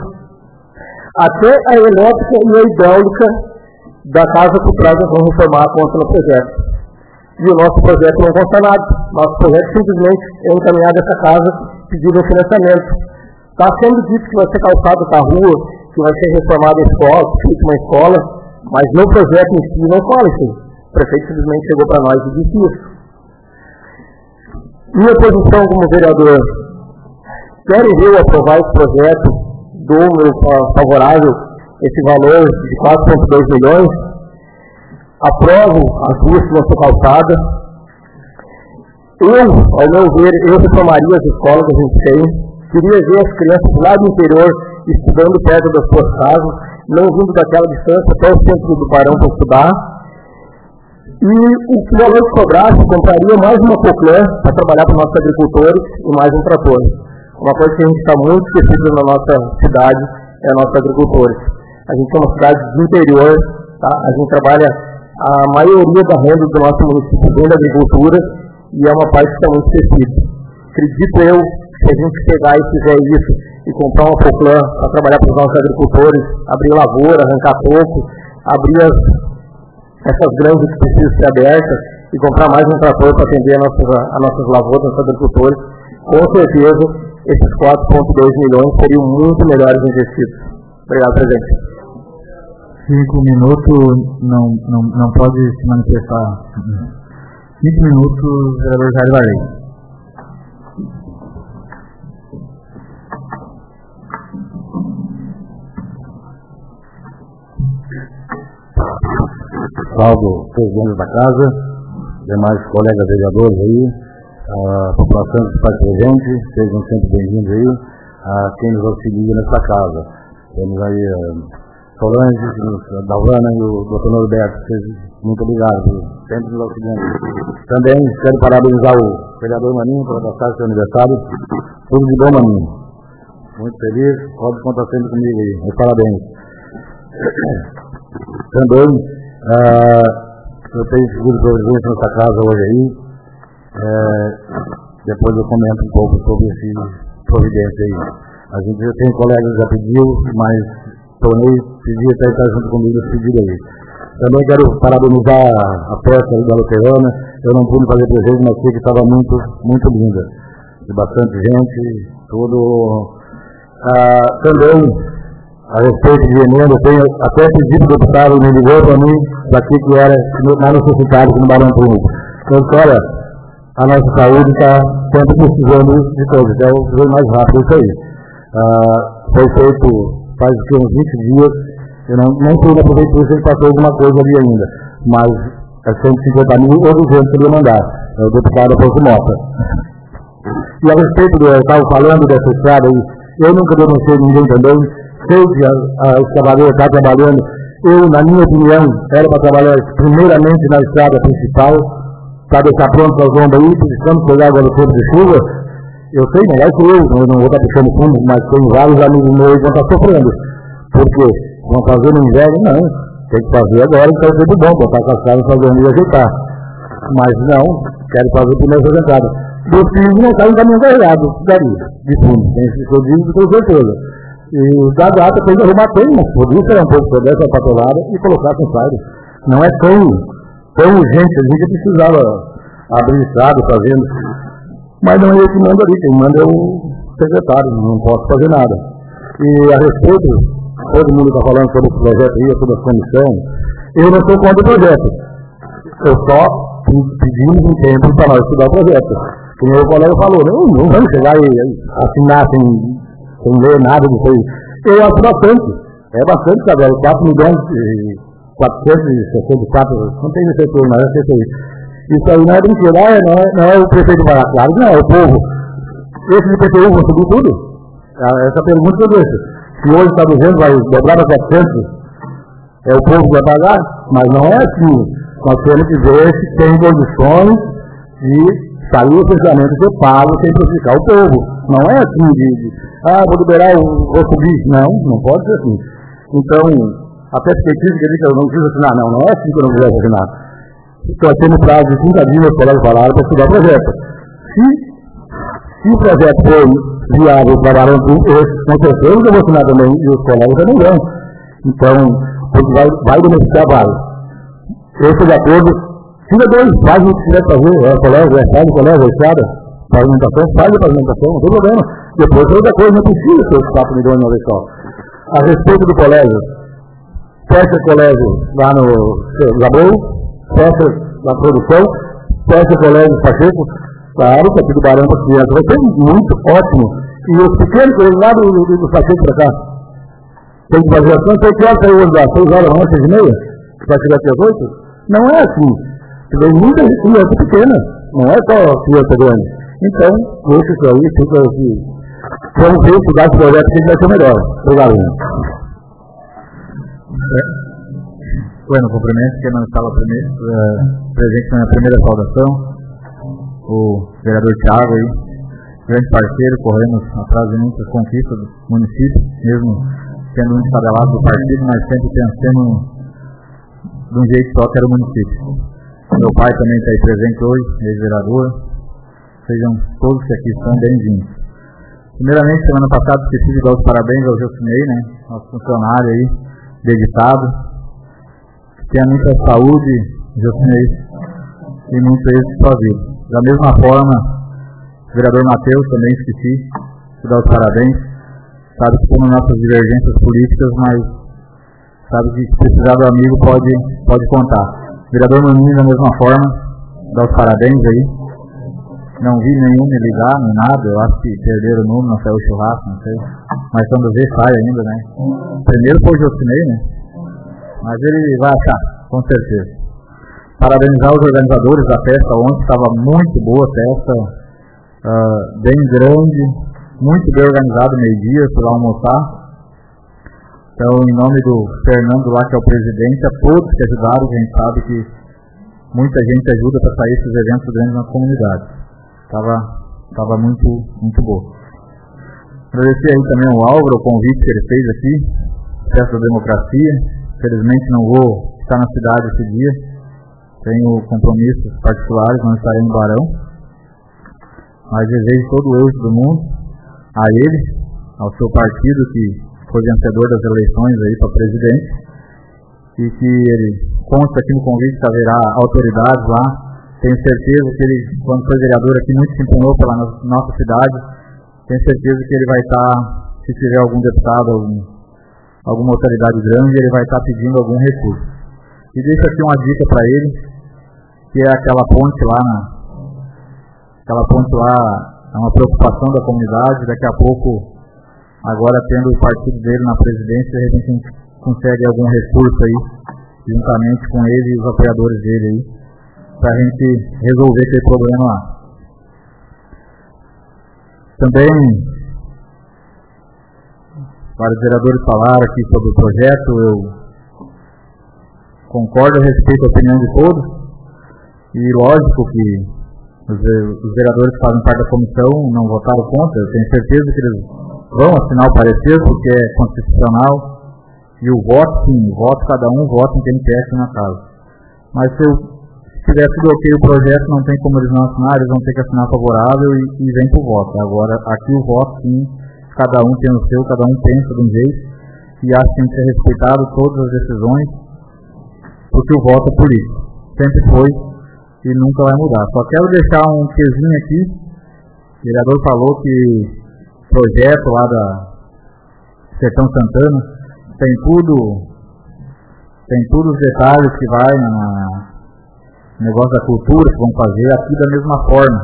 até a elétrica e a hidráulica da casa cultural que vão reformar a conta no projeto. E o nosso projeto não consta nada. Nosso projeto simplesmente é encaminhado a essa casa pedindo um financiamento. Está sendo dito que vai ser calçado a rua, que vai ser reformada a escola, que fica uma escola, mas no projeto em si não fala isso. O prefeito simplesmente chegou para nós e disse isso. Minha posição como vereador, quero eu aprovar esse projeto, dou meu favorável esse valor de 4,2 milhões, aprovo as ruas que vão ser calçadas. Ao meu ver, eu reformaria as escolas que a gente tem, queria ver as crianças lá do interior estudando perto das suas casas, não vindo daquela distância até o centro do Barão para estudar. E o valor que sobrasse, compraria mais uma Poclan para trabalhar para os nossos agricultores e mais um trator. Uma coisa que a gente está muito esquecido na nossa cidade é a nossa agricultores. A gente é uma cidade do interior, tá? A gente trabalha, a maioria da renda do nosso município vem da agricultura e é uma parte que está muito esquecida. Acredito eu, se a gente pegar e fizer isso e comprar uma Poclan para trabalhar para os nossos agricultores, abrir lavoura, arrancar toco, abrir essas grandes que precisam ser abertas e comprar mais um trator para atender a nossas lavouras, nossos agricultores, com certeza esses 4,2 milhões seriam muito melhores investidos. Obrigado, presidente. 5 minutos, não pode se manifestar. 5 minutos, vereador Jair Varley. Salve presidente da casa, demais colegas vereadores aí, a população que está presente, sejam sempre bem-vindos aí, a quem nos auxilia nessa casa. Temos aí Solange, Dalvana e o Dr. Norberto, muito obrigado, sempre nos auxiliando. Também quero parabenizar o vereador Maninho pela passagem do seu aniversário, tudo de bom, Maninho. Muito feliz, pode contar sempre comigo aí, meus parabéns. Também, eu tenho seguro de previdência nessa casa hoje aí, depois eu comento um pouco sobre esse providência aí. A gente já tem colegas que já pediu, mas tornei, pedi até estar junto comigo esse pedido aí. Também quero parabenizar a festa da Luterana, eu não pude fazer presente, mas sei que estava muito, muito linda. De bastante gente, tudo. Também, a respeito de emenda, eu tenho até pedido do deputado, me ligou para mim, daqui que era mais necessitado que no Barão Público. Então, olha, a nossa saúde está sempre precisando de coisas, então eu vou mais rápido isso aí. Foi feito faz uns 20 dias, eu não fui na prefeitura se ele passou alguma coisa ali ainda, mas é 150 mil ou 200 que ele ia mandar, é o deputado Afonso Mota. E a respeito do, eu estava falando dessa estrada aí, eu nunca denunciei ninguém também, sei que a escavadeira está trabalhando, eu, na minha opinião, era para trabalhar primeiramente na estrada principal, para deixar pronto as bombas aí, precisamos pegar agora o tempo de chuva. Eu sei, não vai ser eu não vou estar puxando fundo, mas tem vários amigos meus que vão estar sofrendo. Por quê? Vão fazer no inverno? Não. Tem que fazer agora, então é tudo bom, botar com as casas, fazer e ajeitar. Mas não, quero fazer primeiro apresentado. Meus filhos não saem caminho carregado, daria, de fundo, tem esse que eu digo com certeza. E da data tem que arrumar bem, mas por isso era um pouco sobre essa patolada e colocar com saída. Não é tão urgente, a gente precisava abrir estrada, fazendo. Mas não é eu que mando ali, quem manda é o secretário, não posso fazer nada. E a respeito, todo mundo está falando sobre esse projeto aí, sobre a comissão, eu não sou contra o projeto. Eu só pedimos um tempo para nós estudar o projeto. Como o colega falou, não vamos chegar e assinar sem ler nada disso aí. Eu acho bastante, sabe, 4 milhões e 464, não tem esse setor, não é esse setor. Isso aí não é brincadeira, não é o prefeito Barra Claro, não, é o povo. Esse de PTU vão subir tudo? Essa pergunta que eu deixo. Se hoje está 200, vai dobrar para 400, é o povo que vai pagar? Mas não é assim. Nós temos que ver se tem condições de sair o fechamento que eu pago sem prejudicar o povo. Não é assim vou liberar, vou subir. Não pode ser assim. Então, a perspectiva que eu não preciso assinar, não é assim que eu não quiser assinar. Estou tendo prazo de 30 dias, meus colegas falaram, para estudar o projeto. Se o projeto for viável para Barão Público, com certeza eu vou assinar também, e os colegas também vão. Então, porque vai beneficiar vários. Eu estou de acordo, tira dois, faz o que tiver que fazer, colégio, a estrada, a estrada, pavimentação, faz a pavimentação, não tem problema. Depois, outra coisa, não precisa ter esse papo de dono uma vez só. A respeito do colégio, fecha o colégio lá no Labor, fecha na produção, fecha o colégio Pacheco, claro que aqui do Barão para criança vai ser muito ótimo. E os pequenos, lá do Pacheco para cá, tem que fazer ação, tem que sair hoje lá, 6 horas da manhã, 6h30, vai chegar aqui às 8? Não é assim. Tem muita criança pequena, não é só criança grande. Então, deixa isso aí, fica aqui. Vamos ver se dá esse projeto que vai ser melhor. Obrigado. Bueno, cumprimento que não estava presente na primeira saudação, o vereador Thiago aí, grande parceiro, corremos atrás de muitas conquistas do município, mesmo sendo um de cada lado do partido, mas sempre pensando de um jeito só que era o município. Meu pai também está aí presente hoje, ex-vereador, sejam todos que aqui estão bem-vindos. Primeiramente, semana passada, esqueci de dar os parabéns ao Jocinei, né, nosso funcionário aí, dedicado, que tenha muita saúde, Jocinei, e muito êxito para a vida. Da mesma forma, o vereador Matheus, também esqueci de dar os parabéns, sabe que como nossas divergências políticas, mas sabe que se precisar do amigo pode contar. O vereador Maninho, da mesma forma, dá os parabéns aí. Não vi nenhum me ligar, nem nada, eu acho que perderam o número, não saiu o churrasco, não sei. Mas quando vê, sai ainda, né? Primeiro foi o Jocinei, né? Mas ele vai achar, com certeza. Parabenizar os organizadores da festa ontem, estava muito boa a festa, bem grande, muito bem organizado, meio-dia, fui lá almoçar. Então, em nome do Fernando lá, que é o presidente, a todos que ajudaram, a gente sabe que muita gente ajuda para sair esses eventos grandes na comunidade. Estava muito bom. Agradecer aí também ao Álvaro, o convite que ele fez aqui, Festa da Democracia. Infelizmente não vou estar na cidade esse dia, tenho compromissos particulares, não estarei no Barão. Mas desejo todo o êxito do mundo a ele, ao seu partido que foi vencedor das eleições aí para presidente, e que ele consta aqui no convite que haverá autoridades lá. Tenho certeza que ele, quando foi vereador aqui, muito se empenhou pela nossa cidade. Tenho certeza que ele vai estar, se tiver algum deputado, alguma autoridade grande, ele vai estar pedindo algum recurso. E deixo aqui uma dica para ele, que é aquela ponte lá é uma preocupação da comunidade. Daqui a pouco, agora tendo o partido dele na presidência, de repente a gente consegue algum recurso aí, juntamente com ele e os apoiadores dele aí, para a gente resolver aquele problema lá. Também, vários vereadores falaram aqui sobre o projeto, eu concordo a respeito da opinião de todos, e lógico que os vereadores que fazem parte da comissão não votaram contra, eu tenho certeza que eles vão assinar o parecer, porque é constitucional, e o voto, sim, cada um vota em quem quer aqui na casa. Mas se tiver tudo ok o projeto, não tem como eles não assinar, eles vão ter que assinar favorável e vem pro voto. Agora, aqui o voto, sim, cada um tem o seu, cada um pensa de um jeito, e acho que tem que ser respeitado todas as decisões, porque o voto é político. Sempre foi e nunca vai mudar. Só quero deixar um quezinho aqui. O vereador falou que o projeto lá da Sertão Santana tem tudo os detalhes que vai no negócio da cultura que vão fazer aqui da mesma forma.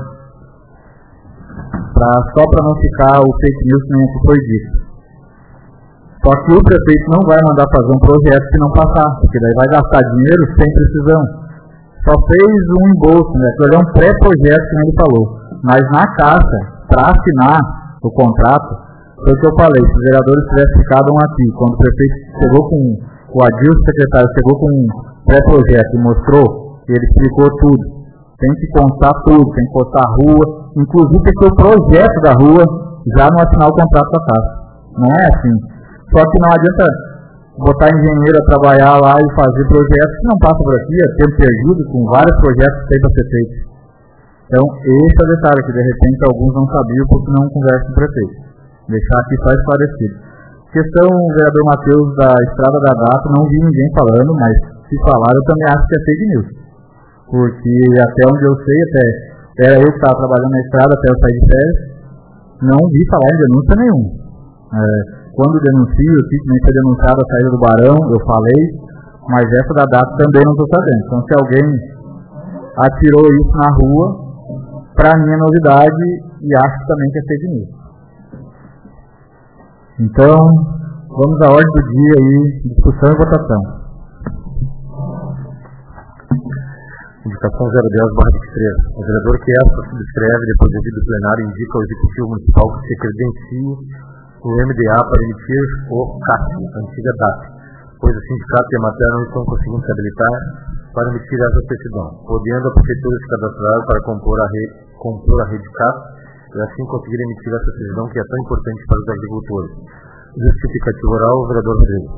Só para não ficar o fake news que nem aqui foi dito. Só que o prefeito não vai mandar fazer um projeto se não passar, porque daí vai gastar dinheiro sem precisão. Só fez um embolso, né? Aquilo é um pré-projeto, como ele falou. Mas na caixa, para assinar o contrato, foi o que eu falei, se os vereadores tivessem ficado aqui, quando o prefeito chegou o Adilson, secretário, chegou com um pré-projeto e mostrou, e ele explicou tudo. Tem que constar tudo, tem que constar a rua, inclusive tem que ter o projeto da rua, já não assinar o contrato da casa. Não é assim. Só que não adianta botar engenheiro a trabalhar lá e fazer projetos que não passam por aqui, é tempo perdido, com vários projetos que tem para ser feitos. Então, esse é o detalhe, que de repente alguns não sabiam porque não conversam com o prefeito. Deixar aqui só esclarecido. Questão, vereador Matheus, da Estrada da Data, não vi ninguém falando, mas se falaram, eu também acho que é fake news. Porque até onde eu sei, era eu que estava trabalhando na estrada até eu sair de férias, não vi falar em denúncia nenhuma. Quando denuncio, nem foi denunciada a saída do Barão, eu falei, mas essa da data também não estou sabendo. Então, se alguém atirou isso na rua, para mim é novidade e acho também que é fake news. Então, vamos à ordem do dia aí, discussão e votação. Indicação 010/23. O vereador que esta subscreve, depois de do plenário, indica ao Executivo Municipal que se credencie o MDA para emitir o CAT, antiga DAT, pois o sindicato e a matéria não estão conseguindo se habilitar para emitir essa certidão, podendo a Prefeitura se cadastrar para compor a rede CAT e assim conseguir emitir essa certidão que é tão importante para os agricultores. Justificativo oral, o vereador Rodrigo.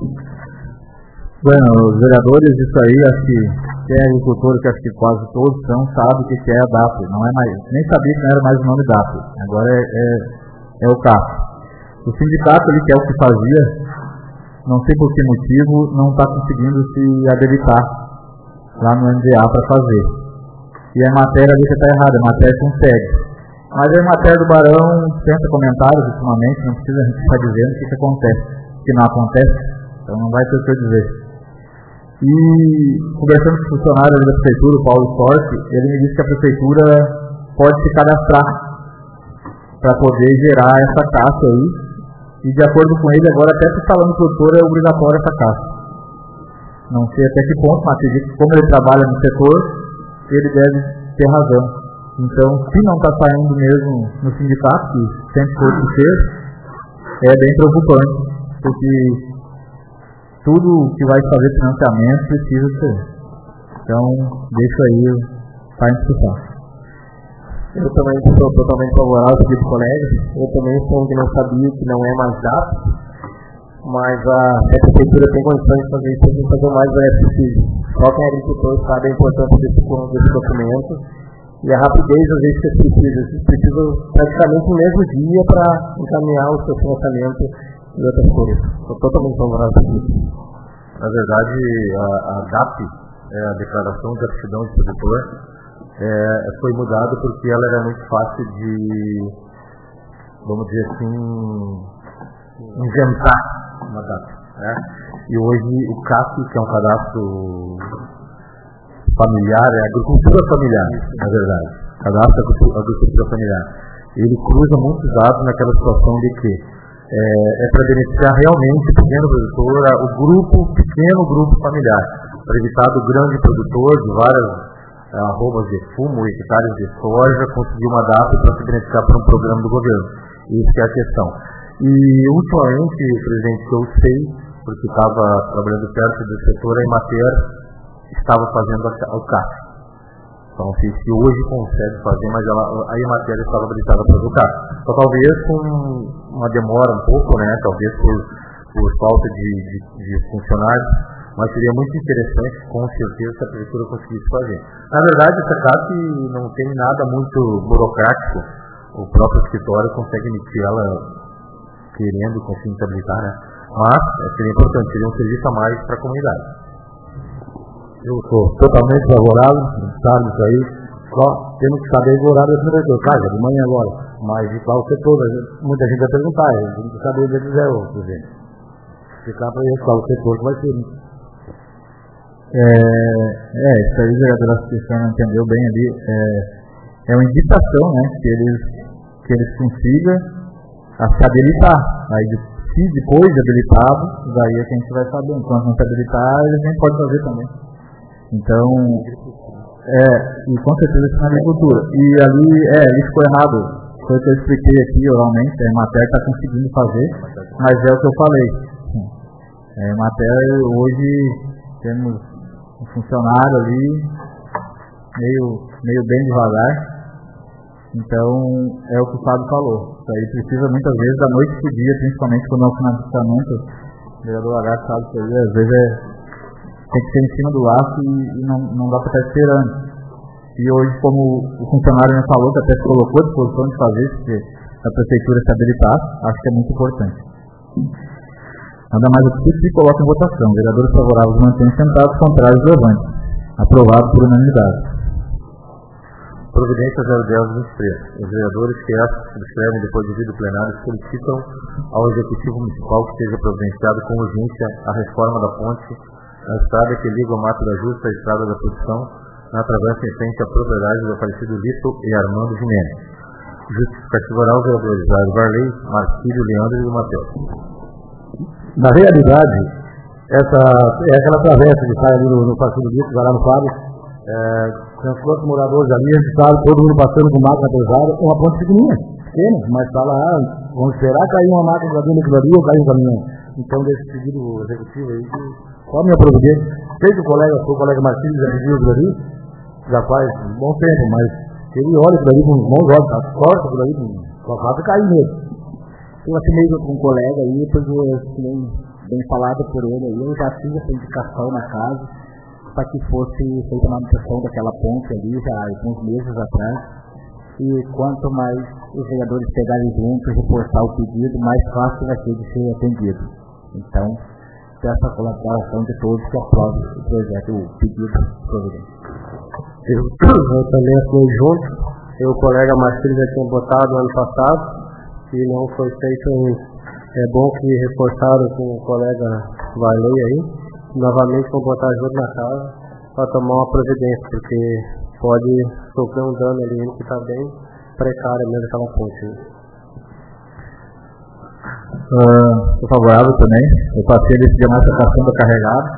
Bueno, os vereadores, isso aí, acho que quem é agricultor, que acho que quase todos são, sabe o que é a DAP. Não é mais, nem sabia que não era mais o nome DAP. Agora é o CAP. O sindicato, ele que é o que fazia, não sei por que motivo, não está conseguindo se habilitar lá no MDA para fazer. E a matéria ali que está errada, a matéria consegue. Mas a matéria do Barão tenta comentários ultimamente, não precisa a gente ficar dizendo o que acontece. O que não acontece, então não vai ter o que eu dizer. E conversando com o funcionário da prefeitura, o Paulo Sorte, ele me disse que a prefeitura pode se cadastrar para poder gerar essa taxa aí. E de acordo com ele, agora até se falando produtor é obrigatória essa taxa. Não sei até que ponto, mas acredito que como ele trabalha no setor, ele deve ter razão. Então, se não está saindo mesmo no sindicato, que sempre foi o que fez, é bem preocupante, porque tudo que vai fazer financiamento precisa ser. Então, deixa aí para a discussão. Eu também sou totalmente favorável aqui dos colegas. Eu também sou um que não sabia que não é mais DAP, mas a prefeitura tem condições de fazer isso, tem que fazer o mais breve possível. Só quem é agricultor sabe a importância desse documento e a rapidez às vezes que vocês precisam praticamente no mesmo dia para encaminhar o seu financiamento e outras coisas. Sou totalmente favorável aqui. Na verdade, a DAP, a Declaração de Aptidão de Produtor, foi mudada porque ela era muito fácil de, vamos dizer assim, inventar uma data, né? E hoje o CAP, que é um cadastro familiar, é agricultura familiar, na verdade, cadastro agricultura familiar, ele cruza muitos dados naquela situação de que para beneficiar realmente o pequeno produtor, pequeno grupo familiar, para evitar do grande produtor de várias arrobas de fumo, hectares de soja, conseguir uma data para se beneficiar por um programa do governo. Isso que é a questão. E ultimamente, presidente, que eu sei, porque estava trabalhando perto do setor, a Emater estava fazendo o CAP. Então, não sei se hoje consegue fazer, mas a Emater estava habilitada para o CAP. Então, talvez com uma demora um pouco, né? Talvez por falta de funcionários, mas seria muito interessante, com certeza, se a prefeitura conseguisse fazer. Na verdade, essa CAP não tem nada muito burocrático. O próprio escritório consegue emitir ela querendo, conseguir habilitar, né? Mas seria importante, seria um serviço a mais para a comunidade. Eu sou totalmente favorável, sabe isso aí. Só temos que saber o horário do diretor, claro, de manhã agora. Mas de qual setor, muita gente vai perguntar, a gente tem que saber o que quiser, presidente. Ficar para ele qual setor que vai ser. Isso aí, vereador, a questão não entendeu bem ali. É uma indicação, né, que eles consigam se habilitar. Aí, se depois de habilitado, daí é que a gente vai saber. Enquanto não se habilitar, eles nem podem fazer também. Então, e com certeza isso na agricultura. E ali, isso ficou errado. Foi o que eu expliquei aqui oralmente. A Emater está conseguindo fazer, mas é o que eu falei. A Emater, hoje, temos um funcionário ali, meio bem devagar. Então, é o que o Fábio falou. Isso aí precisa muitas vezes da noite pro dia, principalmente quando é um financiamento. O vereador Lagarto sabe que às vezes tem que ser em cima do laço e não dá para estar esperando. E hoje, como o funcionário me falou, que até se colocou à disposição de fazer, se a prefeitura se habilitar, acho que é muito importante. Nada mais do que se coloca em votação. Vereadores favoráveis mantêm sentados, contrários levantes. Aprovado por unanimidade. Providência 010-23. Os vereadores que esta subscrevem depois do vídeo plenário solicitam ao Executivo Municipal que seja providenciado com urgência a reforma da ponte na estrada que liga o Mato da Justa à Estrada da Produção, na travessa em frente à propriedade do Aparecido Lito e Armando Jimenez. Justificativo oral, vereadores Jair Varley, Marcílio, Leandro e Matheus. Na realidade, essa é aquela travessa que sai ali no Aparecido Lito, vai lá no Fábio, transporte moradores ali, a gente sabe, todo mundo passando com máquina pesada, uma ponte pequenininha, pequena, mas está lá, vamos esperar cair uma máquina para dentro daquilo ali ou cair um caminhão. Então, desse pedido executivo aí, qual a minha providência? Sei que o colega Marcílio já pediu aquilo ali, já faz um bom tempo, mas ele olha aquilo ali com bons olhos, tá forte aquilo ali, só falta cair mesmo. Eu assinei com um colega aí, porque bem falado por ele aí, eu já fiz essa indicação na casa, para que fosse feita a manutenção daquela ponte ali, já há alguns meses atrás, e quanto mais os vereadores pegarem juntos, reportar o pedido, mais fácil vai ser de ser atendido. Então, peço a colaboração de todos que aprovem o projeto, o pedido providência. Eu também assinei junto, o colega Marcelo já tinha votado ano passado, e não foi feito ainda. É bom que reforçaram com o colega Varley aí, novamente vão botar junto na casa para tomar uma providência, porque pode sofrer um dano ali que está bem precário mesmo aquela ponte. Sou favorável também. Eu passei desse dia mais a caçamba carregada.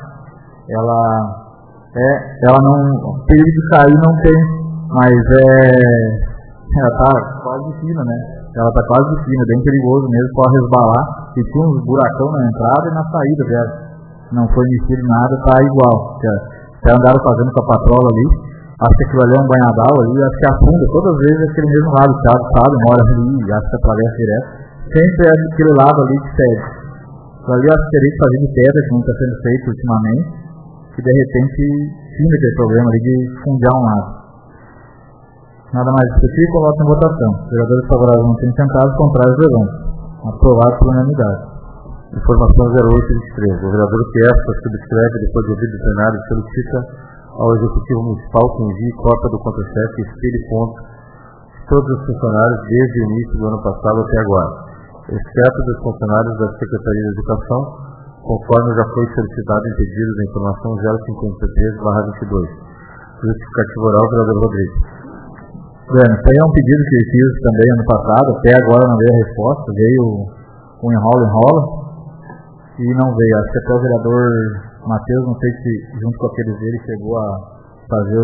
Ela não. O período de cair não tem, mas ela está quase fina, né? Ela está quase fina, bem perigoso mesmo, pode resbalar. E tinha uns buracão na entrada e na saída dela. Não foi mexido nada, tá igual. Até andaram fazendo com a patrola ali. Acho que aquilo ali é um banhadal ali, acho que afunda todas as vezes aquele mesmo lado, sabe? Mora ali, acho que atravessa direto. Sempre é aquele lado ali que cede. Ali acho que teria que fazer de pedra, que não está sendo feito ultimamente, que de repente finda aquele problema ali de fundiar um lado. Nada mais discutir, coloco em votação. Vereadores favoráveis não têm sentados, contrários levantam. Aprovado por unanimidade. Informação 0823. O vereador que esta subscreve depois do vídeo plenário solicita ao Executivo Municipal que envie cópia do contra-cheque e expire ponto de todos os funcionários desde o início do ano passado até agora, exceto dos funcionários da Secretaria de Educação, conforme já foi solicitado em pedido da informação 053/22. Justificativo oral, vereador Rodrigues. Isso aí é um pedido que eu fiz também ano passado, até agora não veio a resposta, veio um enrola, e não veio. Acho que até o vereador Matheus, não sei se junto com aqueles dele chegou a fazer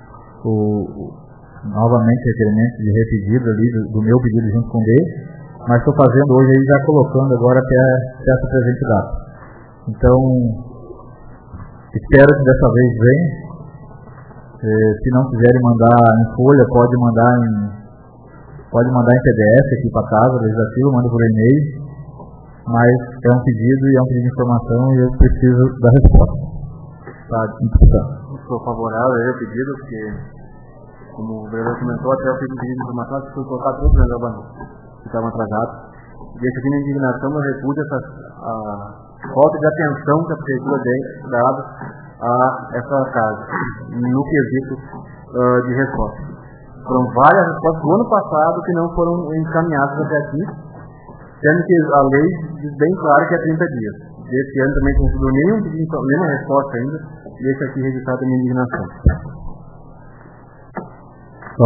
novamente o requerimento de repedido ali do meu pedido junto com ele, mas estou fazendo hoje aí já colocando agora até essa presente data. Então, espero que dessa vez venha. Se não quiserem mandar em folha, pode mandar em PDF aqui para casa, legislativo, manda por e-mail. Mas é um pedido e é um pedido de informação e eu preciso da resposta. Tá, Sou favorável ao pedido, porque, como o vereador comentou, até o pedido de informação que foi colocado todos os anos que estavam atrasados. Deixo aqui na indignação, eu repudio a falta de atenção que a Prefeitura tem dado a essa casa, no quesito de resposta. Foram várias respostas do ano passado que não foram encaminhadas até aqui, sendo que a lei diz bem claro que é 30 dias. Esse ano também não recebeu nenhuma resposta ainda, deixo aqui registrado a minha indignação. Só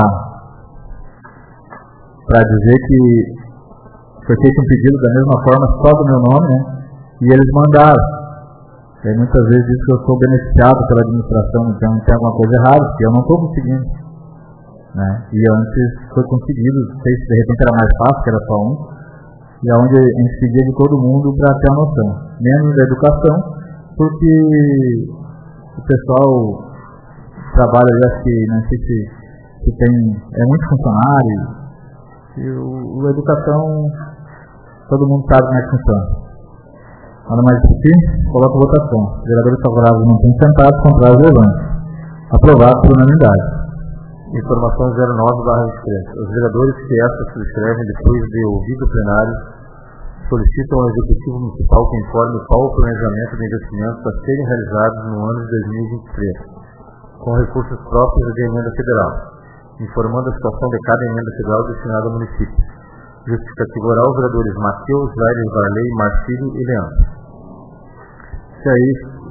para dizer que foi feito um pedido da mesma forma, só do meu nome, né? E eles mandaram. E aí muitas vezes diz que eu sou beneficiado pela administração, então tem alguma coisa errada, porque eu não estou conseguindo. Né? E antes foi conseguido, não sei se de repente era mais fácil, que era só um. E é onde a gente pedia de todo mundo para ter uma noção, menos da educação, porque o pessoal trabalha ali, acho que não sei se tem, é muito funcionário, e a educação, todo mundo sabe como é que funciona. Nada mais discutir, coloca a votação. Vereadores favoráveis não têm sentados, contrários levantam. Aprovado por unanimidade. Informação 09/23. Os vereadores que esta subscrevem depois de ouvido o plenário solicitam ao Executivo Municipal que informe qual o planejamento de investimentos a serem realizados no ano de 2023, com recursos próprios e de emenda federal, informando a situação de cada emenda federal destinada ao município. Justificativa oral, os vereadores Matheus, Jair, Varley, Marcílio e Leandro. Isso aí,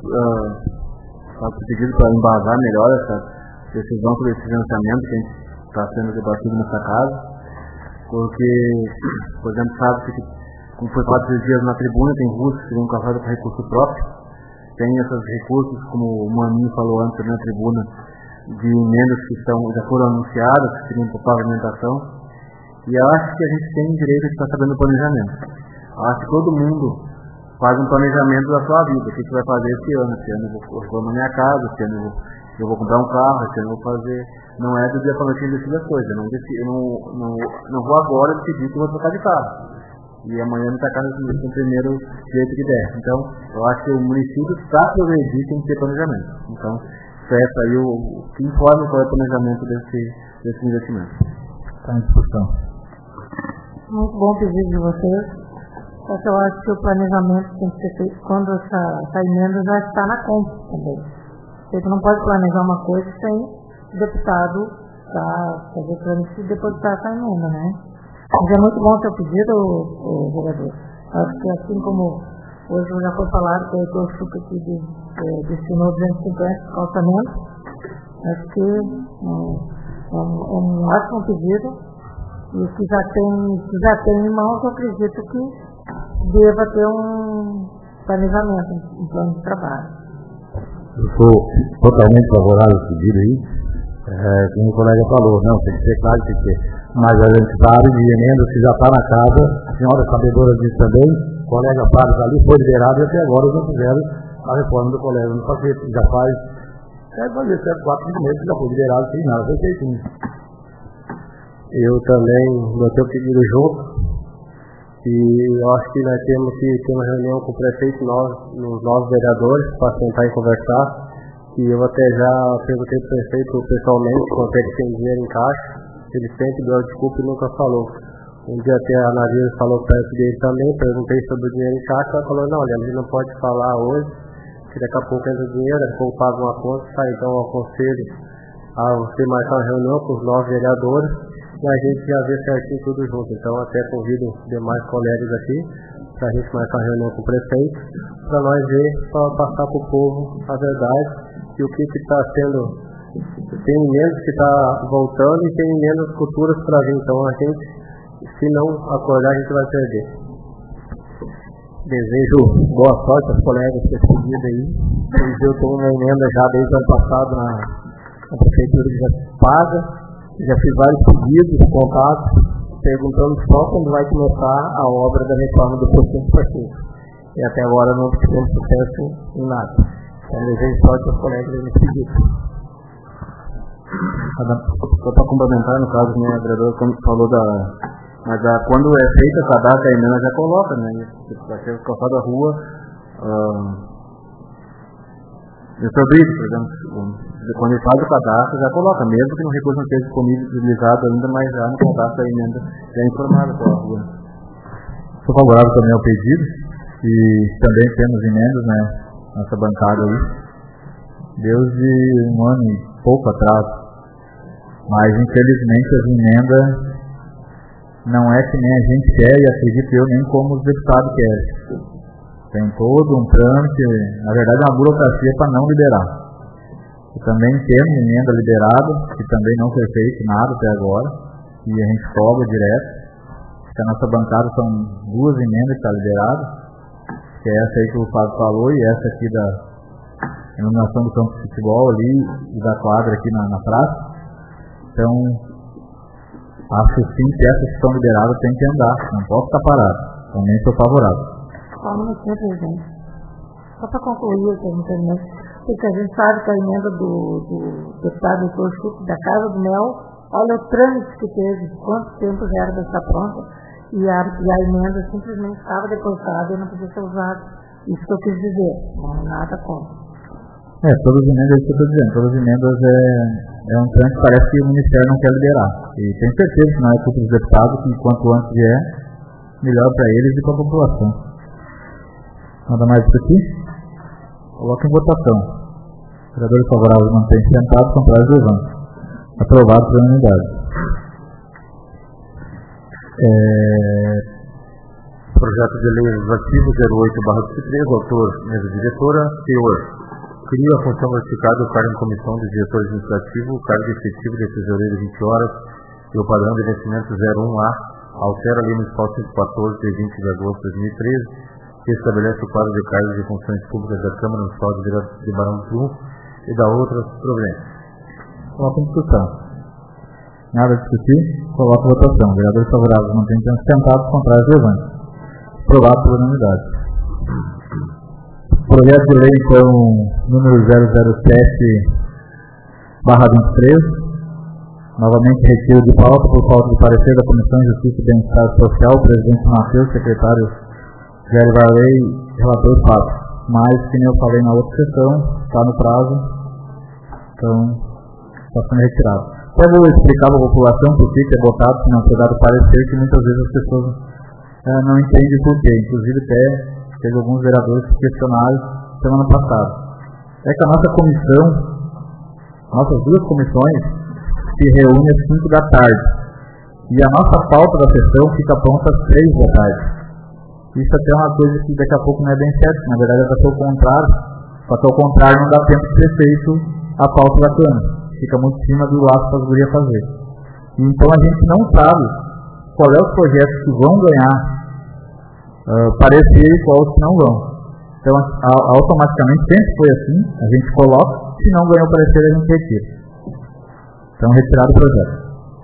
pedido para embasar melhor essa decisão sobre esse financiamento que a gente está sendo debatido nessa casa, porque, por exemplo, sabe que, como foi falado esses dias na tribuna, tem ruas que seriam calçadas para recurso próprio, tem esses recursos, como o Maninho falou antes na tribuna, de emendas que já foram anunciadas, que seriam para pavimentação, e eu acho que a gente tem direito de estar sabendo o planejamento. Eu acho que todo mundo faz um planejamento da sua vida, o que você vai fazer esse ano eu vou reformar minha casa, esse ano eu vou comprar um carro, esse ano eu vou fazer, não é do dia para a noite que eu decido as coisas, não vou agora decidir que eu vou trocar de carro, e amanhã me tacar no primeiro jeito que der. Então, eu acho que o município está progredir, tem que ter planejamento. Então, peça aí o que informa qual é o planejamento desse investimento. Está em discussão. Muito bom pedido de vocês. Só que eu acho que o planejamento tem que ser feito quando essa emenda já está na conta também. Você não pode planejar uma coisa sem o deputado fazer trâmite e depositar essa emenda, né? Mas é muito bom o seu pedido, vereador. Acho que assim como hoje já foi falado que o Heitor Chuca aqui destinou 250 para o orçamento, acho que é um ótimo pedido. E que já tem em mãos, eu acredito que deva ter um planejamento, um plano de trabalho. Eu sou totalmente favorável ao pedido aí. Como o colega falou, não, tem que ser claro, tem que ser. Mas a gente sabe de emendas que já está na casa, a senhora sabedora disso também, o colega Fábio ali foi liberado e até agora não fizeram a reforma do colégio. Não fazer, já faz 4 meses que já foi liberado, sem nada, foi feitinho. Eu também botei o pedido junto e eu acho que nós temos que ter uma reunião com o prefeito nos novos vereadores para sentar e conversar. E eu até já perguntei para o prefeito pessoalmente quanto é que tem dinheiro em caixa. Ele sempre deu desculpa e nunca falou. Um dia até a Nadia falou perto dele também, perguntei sobre o dinheiro em caixa, ela falou, não, olha, a gente não pode falar hoje, que daqui a pouco entra o dinheiro, daqui a pouco paga uma conta, tá? Então eu aconselho a você marcar uma reunião com os novos vereadores e a gente já vê certinho tudo junto. Então até convido demais colegas aqui para a gente marcar uma reunião com o prefeito, para nós ver, para passar para o povo a verdade e o que está sendo. Tem emendas que está voltando e tem emendas futuras para vir. Então a gente, se não acordar, a gente vai perder. Desejo boa sorte aos colegas que esse pedido aí. Eu tenho uma emenda já desde o ano passado na prefeitura que já paga. Já fiz vários pedidos, contatos, perguntando só quando vai começar a obra da reforma do posto partido. E até agora não tivemos sucesso em nada. Então desejo sorte aos colegas nesse pedido. Só para complementar, no caso, né, a vereadora falou mas quando é feita a cadastra, a emenda já coloca, né? Vai ser calçada a rua. Eu sou por exemplo, quando ele faz o cadastro, já coloca, mesmo que no recurso não esteja disponível, utilizado ainda, mas já no cadastro a emenda já é informada pela rua. Sou favorável também ao pedido e também temos emendas, né, nessa bancada aí, desde um ano e pouco atrás. Mas infelizmente as emendas não é que nem a gente quer e acredito eu nem como os deputados querem. Tem todo um trâmite, na verdade é uma burocracia para não liberar. E também temos emenda liberada, que também não foi feito nada até agora, e a gente cobra direto. Que a nossa bancada são 2 emendas que estão liberadas, que é essa aí que o Fábio falou e essa aqui da iluminação do campo de futebol ali e da quadra aqui na praça. Então, acho sim que essas que estão liberadas tem que andar, não posso estar parado. Também sou favorável. Só um minutinho, presidente. Só para concluir o que a gente terminou, porque a gente sabe que a emenda do deputado Heitor Chuca da Casa do Mel, olha o trâmite que teve, quanto tempo já era para estar pronta, e a emenda simplesmente estava depositada e não podia ser usada. Isso que eu quis dizer, não nada contra. Todas as emendas, é isso que eu estou dizendo, todas as emendas é um trâmite que parece que o Ministério não quer liberar. E tenho certeza que não é culpa dos deputados, que quanto antes vier, melhor para eles e para a população. Nada mais isso aqui? Coloca em votação. Vereadores favoráveis mantêm-se sentados, contrários levando. Aprovado por unanimidade. Projeto de lei legislativo 08/23, autor, mesa diretora, teor. Cria a função verificada do cargo em comissão de diretor administrativo, o cargo efetivo de tesoureiro 20 horas e o padrão de vencimento 01A, altera a lei municipal 114 de 20 de agosto de 2013, que estabelece o quadro de cargos e funções públicas da Câmara Municipal de Barão do Triunfo e da outras providências. Coloca em discussão. Nada a discutir? Coloca em votação. Vereadores favoráveis mantêm-se sentados, contrários levantes. Aprovado por unanimidade. Projeto de lei, então, número 007/23. Novamente retiro de pauta por falta de parecer da Comissão de Justiça e Bem-Estar Social, presidente Matheus, secretário Jair Varley, relator Fábio. Mas, que nem eu falei na outra sessão, está no prazo, então está sendo retirado. Até vou explicar para a população por que é votado, se não foi dado parecer, que muitas vezes as pessoas não entendem por quê. Inclusive até teve alguns vereadores que questionaram semana passada. É que a nossa comissão, nossas duas comissões, se reúnem às 5 da tarde. E a nossa pauta da sessão fica pronta às 3 da tarde. Isso até é uma coisa que daqui a pouco não é bem certo. Na verdade é para o contrário. Só que ao contrário não dá tempo de ser feito a pauta da Câmara. Fica muito em cima do laço para as gurias fazer. Então a gente não sabe qual é os projetos que vão ganhar parecer e quais que não vão. Então automaticamente sempre foi assim, a gente coloca, se não ganhou parecer a gente retira. Então retirado o projeto.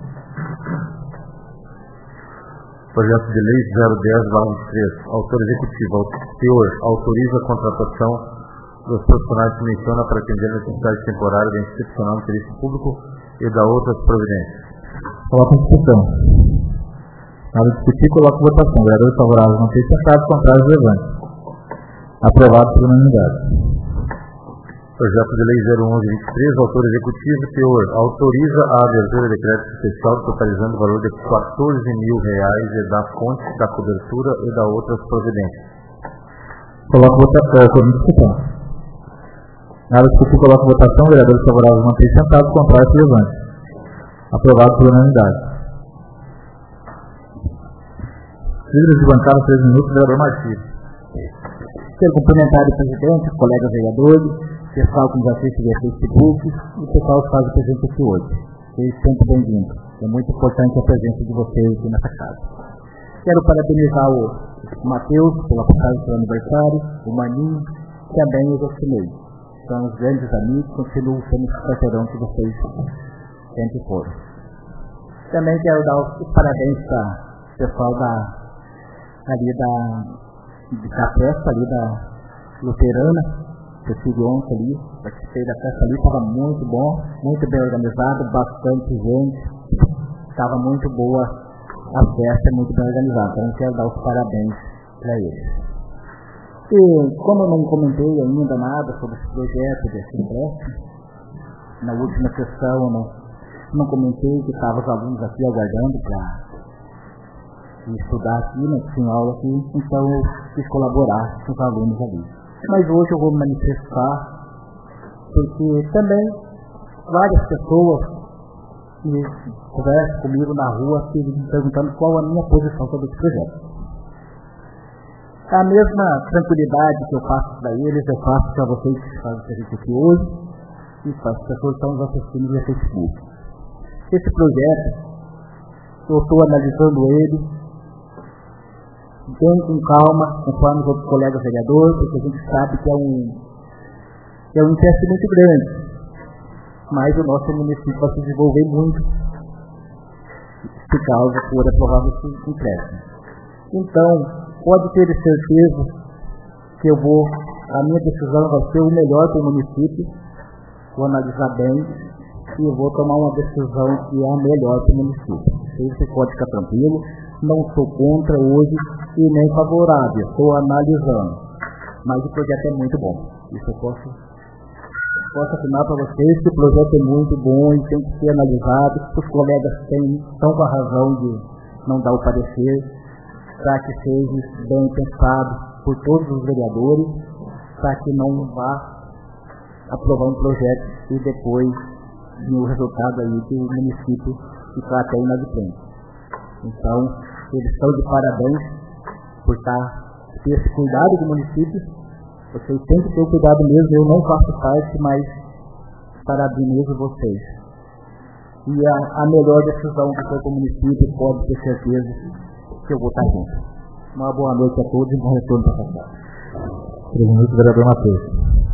Projeto de lei 010/23, autor executivo, teor, autoriza a contratação dos profissionais que menciona para atender a necessidade temporária da institucional do serviço público e da outras providências. Coloca em discussão. Nada a discutir, coloca em votação. Vereadores favoráveis não tem sentado, contrários levantes. Aprovado por unanimidade. Projeto de lei 011/23, autor executivo, teor, autoriza a abertura de crédito especial totalizando o valor de R$14 mil e da fonte da cobertura e da outras providências. Coloca em discussão. Nada a discutir, coloca em votação. Vereadores favoráveis não tem sentado, contrários levantes. Aprovado por unanimidade. Líderes de bancada, 3 minutos, vereador Martins. Quero cumprimentar o presidente, os colegas vereadores, o pessoal que nos assiste via Facebook e o pessoal que faz o presente aqui hoje. Sejam sempre bem-vindos. É muito importante a presença de vocês aqui nessa casa. Quero parabenizar o Matheus pela passagem do seu aniversário, o Maninho, que também eu gostei. São os grandes amigos, continuam sendo os parceirão que vocês sempre foram. Também quero dar os parabéns para o pessoal da festa ali da Luterana, que eu tive ontem ali, participei da festa ali, estava muito bom, muito bem organizado, bastante gente, estava muito boa a festa, muito bem organizada, então quero dar os parabéns para eles. E como eu não comentei ainda nada sobre esse projeto desse empréstimo, na última sessão eu não comentei que estavam os alunos aqui aguardando para estudar aqui, né, tinha aula aqui, então eu quis colaborar com os alunos ali. Mas hoje eu vou me manifestar, porque também várias pessoas que conversam comigo na rua me perguntando qual a minha posição sobre esse projeto. A mesma tranquilidade que eu faço para eles, eu faço para vocês que fazem o serviço aqui hoje e para as pessoas que estão nos assistindo via Facebook. Esse projeto, eu estou analisando ele bem com calma, conforme os outros colegas vereadores, porque a gente sabe que é um teste muito grande, mas o nosso município vai se desenvolver muito por causa por aprovar esse empréstimo. Então, pode ter certeza que a minha decisão vai ser o melhor para o município, vou analisar bem e eu vou tomar uma decisão que é a melhor para o município. Você pode ficar tranquilo, não sou contra hoje e nem favorável, estou analisando. Mas o projeto é muito bom. Isso eu posso afirmar para vocês que o projeto é muito bom e tem que ser analisado. Os colegas estão com a razão de não dar o parecer, para que seja bem pensado por todos os vereadores, para que não vá aprovar um projeto e depois o resultado aí que o município está até inadimplente. Então, eles estão de parabéns por ter esse cuidado do município. Vocês têm que ter o cuidado mesmo, eu não faço parte, mas parabenizo vocês. E a melhor decisão que foi para o município, pode ter certeza que eu vou estar junto. Uma boa noite a todos e bom retorno para a casa. Presidente, vereador Matheus.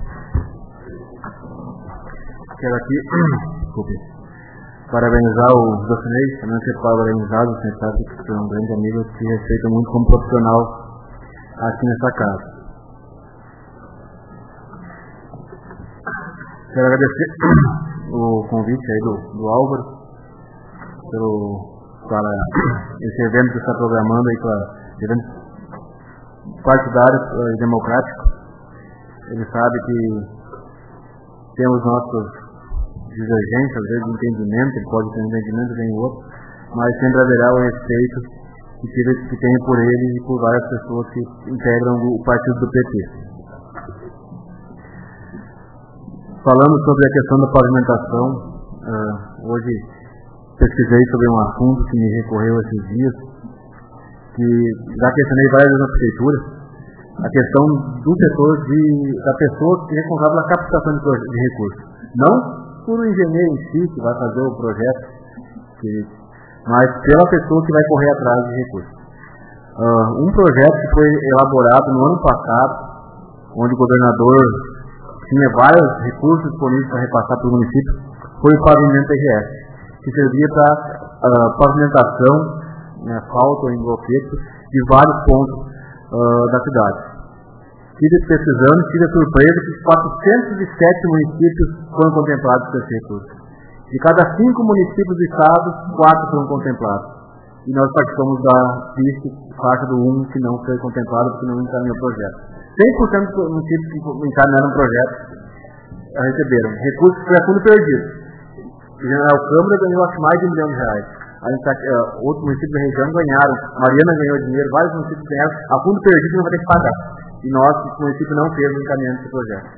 Quero aqui parabenizar o Docinei, também ser parabenizado, você sabe que é um grande amigo que respeita muito como profissional aqui nessa casa. Quero agradecer o convite aí do Álvaro para esse evento que está programando aí para evento partidário e democrático. Ele sabe que temos nossas divergências, às vezes de entendimento, ele pode ter um entendimento, tem outro, mas sempre haverá o respeito que tem por ele e por várias pessoas que integram o partido do PT. Falando sobre a questão da pavimentação, hoje pesquisei sobre um assunto que me recorreu esses dias, que já questionei várias vezes na prefeitura, a questão do setor da pessoa que é responsável pela captação de recursos. Não por o engenheiro em si, que vai fazer o projeto, mas pela pessoa que vai correr atrás de recursos. Um projeto que foi elaborado no ano passado, onde o governador tinha vários recursos disponíveis para repassar para o município, foi o pavimento RS, que servia para pavimentação, asfalto ou engroqueto, de vários pontos da cidade. Tive pesquisando, tive a surpresa que 407 municípios foram contemplados por esse recurso. De cada 5 municípios do estado, 4 foram contemplados. E nós participamos da faixa do 1 que não foi contemplado porque não encaminhou o projeto. 100% dos municípios que encaminharam o projeto receberam recursos que foi a fundo perdido. O General Câmara ganhou mais de R$1 milhão. Outros municípios da região ganharam. Mariana ganhou dinheiro, vários municípios ganharam. A fundo perdido não vai ter que pagar. E nós, o município, não fez o encaminhamento desse projeto.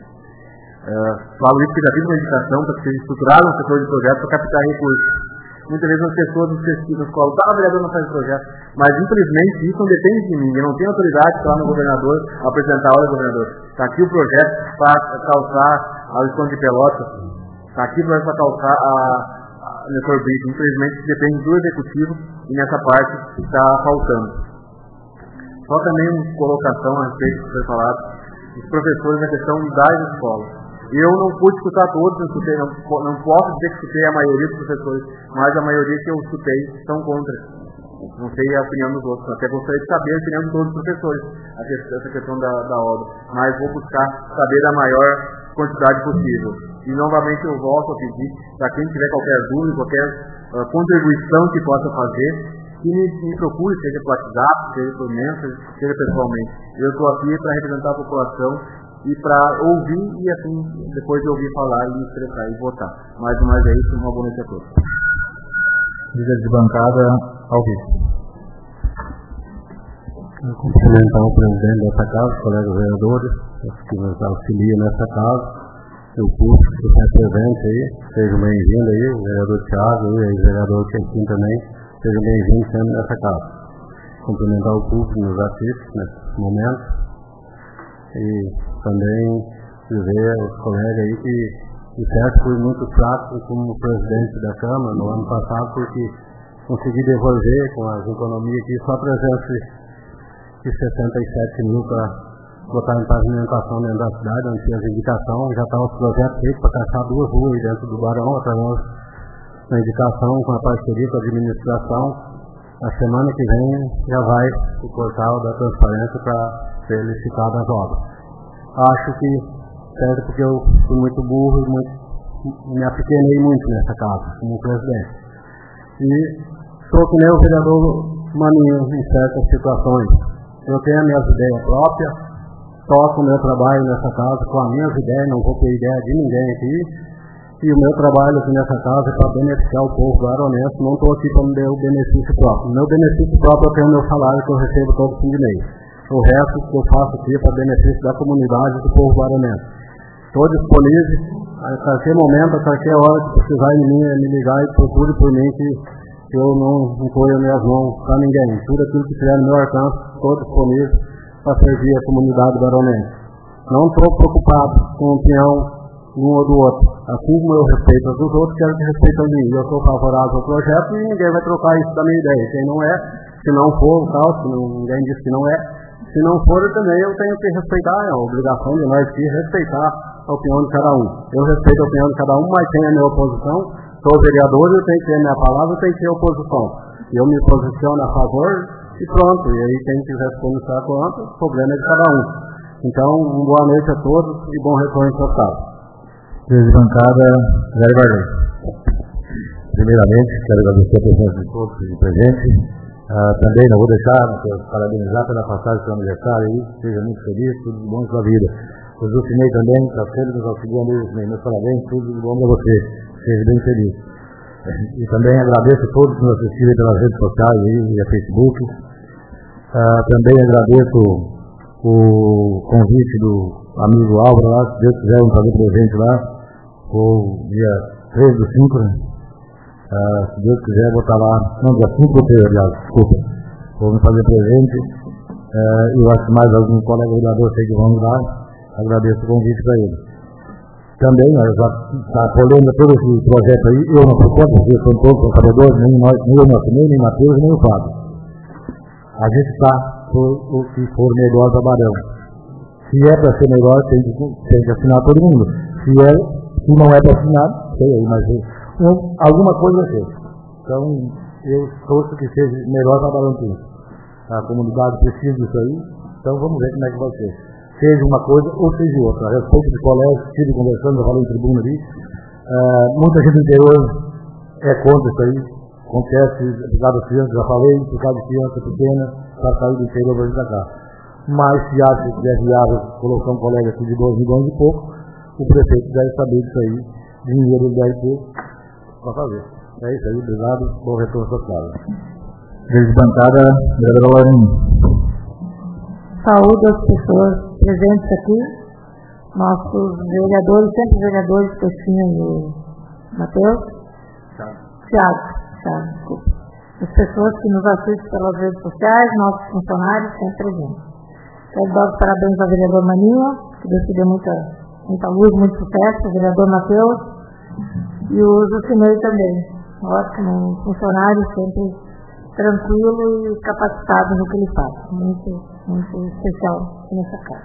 Falo isso porque já fiz uma indicação para que seja estruturado um setor de projeto para captar recursos. Muitas vezes as pessoas nos pesquisam, falam, vereador não faz projeto. Mas, infelizmente, isso não depende de mim. Eu não tenho autoridade para ir lá no governador apresentar, olha, governador, está aqui o projeto para calçar a Lisboa de Pelotas, está aqui o projeto para calçar a Nestor Brito. Infelizmente, isso depende do executivo e nessa parte está faltando. Só também uma colocação a respeito do que foi falado, os professores na questão das escolas. Eu não pude escutar todos, não posso dizer que escutei a maioria dos professores, mas a maioria que eu escutei estão contra. Não sei a opinião dos outros, até gostaria de saber a opinião de todos os professores, essa questão da obra, mas vou buscar saber da maior quantidade possível. E novamente eu volto a pedir, para quem tiver qualquer dúvida, qualquer contribuição que possa fazer, que me procure, seja por WhatsApp, seja por mensagem, seja pessoalmente. Eu estou aqui para representar a população e para ouvir e assim, depois de ouvir falar e me expressar e votar. Mais uma vez é isso, uma boa noite a todos. Líder de bancada, ao vivo. Eu cumprimentar o presidente dessa casa, os colegas vereadores, os que nos auxiliam nessa casa, o público que está presente aí, sejam bem-vindos aí, o vereador Thiago e o vereador Quentin também. Sejam bem-vindos sempre nessa casa. Cumprimentar o público que nos assiste nesse momento. E também dizer aos colegas aí que o certo foi muito fraco como presidente da Câmara no ano passado, porque consegui devolver com as economias aqui só a presença de 67 mil para botar em pavimentação dentro da cidade, onde tinha as indicações, já estavam os projetos feitos para caçar 2 ruas aí dentro do Barão, através na indicação com a parceria com a administração. A semana que vem já vai o portal da transparência para ser licitado as obras. Acho que, certo, porque eu fui muito burro e me apequenei muito nessa casa, como presidente. E sou que nem o vereador Maninho em certas situações. Eu tenho as minhas ideias próprias, toco o meu trabalho nessa casa com as minhas ideias, não vou ter ideia de ninguém aqui. E o meu trabalho aqui nessa casa é para beneficiar o povo guaronense, não estou aqui para me dar o benefício próprio. O meu benefício próprio é o meu salário que eu recebo todo fim de mês. O resto que eu faço aqui é para benefício da comunidade e do povo guaronense. Estou disponível a qualquer momento, a qualquer hora que precisar de mim, me ligar e procure por mim que eu não ponho minhas mãos para ninguém. Tudo aquilo que tiver no meu alcance, estou disponível para servir a comunidade baronense. Não estou preocupado com a opinião de um ou do outro. Assim como eu respeito a dos outros, quero que respeitem a mim. Eu sou favorável ao projeto e ninguém vai trocar isso da minha ideia. Quem não é, se não for, tal, se ninguém diz que não é, se não for, também eu tenho que respeitar, é a obrigação de nós aqui respeitar a opinião de cada um. Eu respeito a opinião de cada um, mas tenho a minha oposição. Sou vereador, eu tenho que ter a minha palavra, eu tenho que ter oposição. Eu me posiciono a favor e pronto. E aí quem quiser se pronunciar contra, o problema é de cada um. Então, uma boa noite a todos e bom retorno para o Estado. Presidente de bancada, Jair Varley. Primeiramente, quero agradecer a presença de todos os presentes. Também não vou deixar de parabenizar pela passagem do seu aniversário aí, seja muito feliz, tudo de bom sua vida. O Jucinei também, está sempre nos auxiliando, meus parabéns, tudo de bom para você, seja bem feliz. E também agradeço a todos que nos assistiram pelas redes sociais aí, via Facebook. Também agradeço o convite do amigo Álvaro lá, se Deus quiser, vamos fazer presente lá, o dia 3/5, né? Se Deus quiser, vou estar lá, não, dia 5 ou 3, aliás, desculpa, vou me fazer presente, e eu acho que mais algum colega vereador sei que vão lá, agradeço o convite para ele. Também, já está polêmica todo esse projeto aí, eu não sou contra, vocês são todos os trabalhadores, nem eu não assinei, nem Matheus, nem o Fábio. A gente está por o que for melhor para Barão. Se é para ser melhor, tem que assinar todo mundo. Se não é para assinar, sei aí, mas alguma coisa vai ser. Então, eu torço que seja melhor para Barão Pinto. A comunidade precisa disso aí, então vamos ver como é que vai ser. Seja uma coisa ou seja outra. A respeito de colégio, estive conversando, eu falei em tribuna ali, muita gente do interior é contra isso aí. Acontece, por causa das crianças, já falei, por causa de criança pequena, para sair do interior para vir para cá. Mas se acha que é viável colocar um colega aqui de 2 milhões e pouco, o prefeito deve saber disso aí, dinheiro ele deve ter para fazer. É isso aí, obrigado, bom retorno à sua casa. Presidente de bancada, vereadora Laurinho. Saúde às pessoas presentes aqui, nossos vereadores, sempre vereadores, Peixinho e o Matheus. Thiago, desculpa. As pessoas que nos assistem pelas redes sociais, nossos funcionários, sempre presentes. Quero dar os parabéns ao vereador Maninha, que Deus te dê muita luz, muito sucesso, o vereador Matheus e o Jucinei também. Ótimo, funcionário sempre tranquilo e capacitado no que ele faz. Muito especial nessa casa.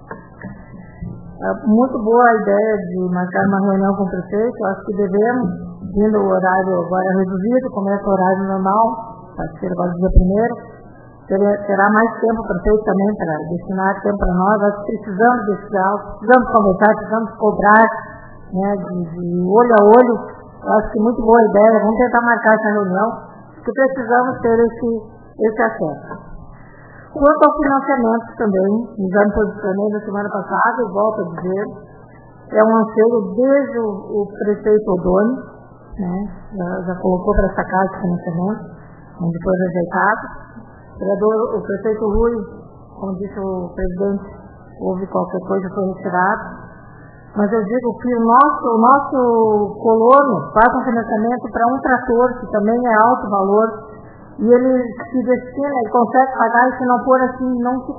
Muito boa a ideia de marcar uma reunião com o prefeito. Eu acho que devemos, vindo o horário agora reduzido, começa o horário normal, pode ser agora dia 1º, terá mais tempo o prefeito também para destinar tempo para nós. Nós precisamos desse diálogo, precisamos conversar, precisamos cobrar, né, de olho a olho. Eu acho que muito boa ideia, vamos tentar marcar essa reunião, porque precisamos ter esse acesso. Quanto ao financiamento também, já me posicionei na semana passada, e volto a dizer, é um anseio desde o prefeito Odoni, né, já colocou para essa casa de financiamento, onde foi rejeitado. O prefeito Rui, como disse o presidente, houve qualquer coisa, foi retirado. Mas eu digo que o nosso colono faz um financiamento para um trator, que também é alto valor, e ele se destina, ele consegue pagar, e se não for assim, não se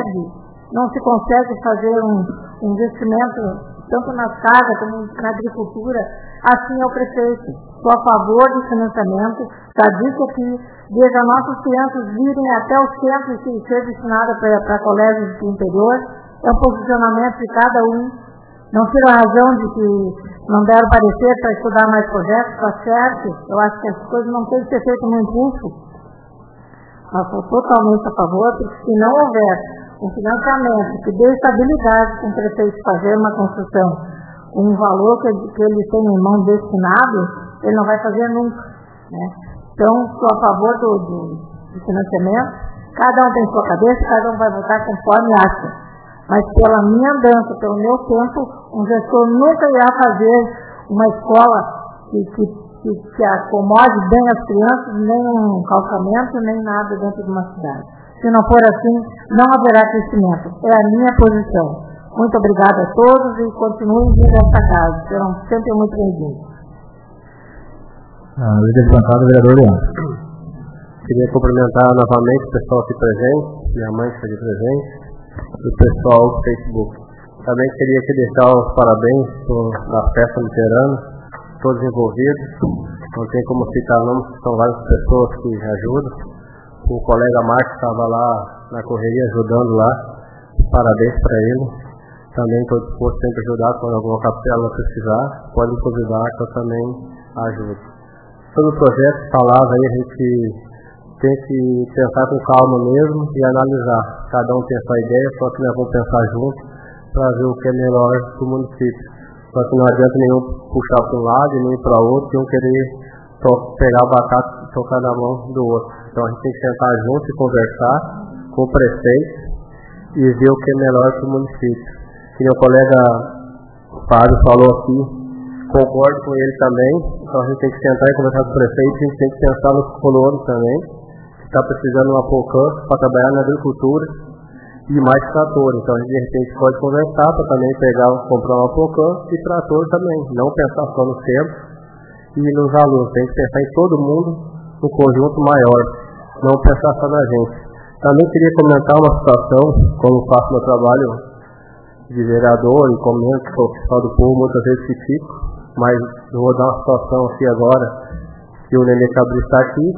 consegue fazer um investimento tanto nas casas como na agricultura. Assim é o prefeito. Sou a favor do financiamento, já disse aqui, desde as nossas crianças virem até o centro e ser destinada para colégios do interior. É o posicionamento de cada um. Não tiro a razão de que não deram parecer para estudar mais projetos, está certo. Eu acho que as coisas não têm que ser feitas no impulso. Nós somos totalmente a favor, porque se não houver um financiamento que dê estabilidade para o prefeito fazer uma construção, um valor que ele tem em mão destinado, ele não vai fazer nunca, né? Então, sou a favor do financiamento. Cada um tem sua cabeça, cada um vai votar conforme acha. Mas pela minha andança, pelo meu tempo, um gestor nunca irá fazer uma escola que acomode bem as crianças, nem um calçamento, nem nada dentro de uma cidade. Se não for assim, não haverá crescimento. É a minha posição. Muito obrigada a todos e continuem vindo a esta casa. Serão sempre muito bem-vindos. Líder de bancada, vereador Leandro. Queria cumprimentar novamente o pessoal aqui presente, minha mãe que está aqui presente, e o pessoal do Facebook. Também queria aqui deixar os parabéns na festa luterana, todos envolvidos. Não tem como citar nomes, são várias pessoas que ajudam. O colega Marcos estava lá na correria ajudando lá. Parabéns para ele. Também estou disposto sempre a ajudar quando alguma capela precisar. Pode me convidar que eu também ajudo. Sobre o projeto falava aí, a gente tem que pensar com calma mesmo e analisar. Cada um tem a sua ideia, só que nós vamos pensar junto para ver o que é melhor para o município. Só que não adianta nenhum puxar para um lado e nem para o outro, e um querer pegar a batata e tocar na mão do outro. Então a gente tem que sentar junto e conversar com o prefeito e ver o que é melhor para o município. Que o colega Fábio falou aqui, concordo com ele também. Então a gente tem que sentar e conversar com o prefeito, a gente tem que pensar nos colonos também, que está precisando de uma POCAN para trabalhar na agricultura e mais trator. Então a gente de repente pode conversar para também comprar uma POCAN e trator também. Não pensar só no centro e nos alunos. Tem que pensar em todo mundo no conjunto maior, não pensar só na gente. Também queria comentar uma situação, como faço meu trabalho de vereador e comento com o pessoal do povo, muitas vezes critico, mas eu vou dar uma situação aqui agora, que o Nenê Cabri está aqui,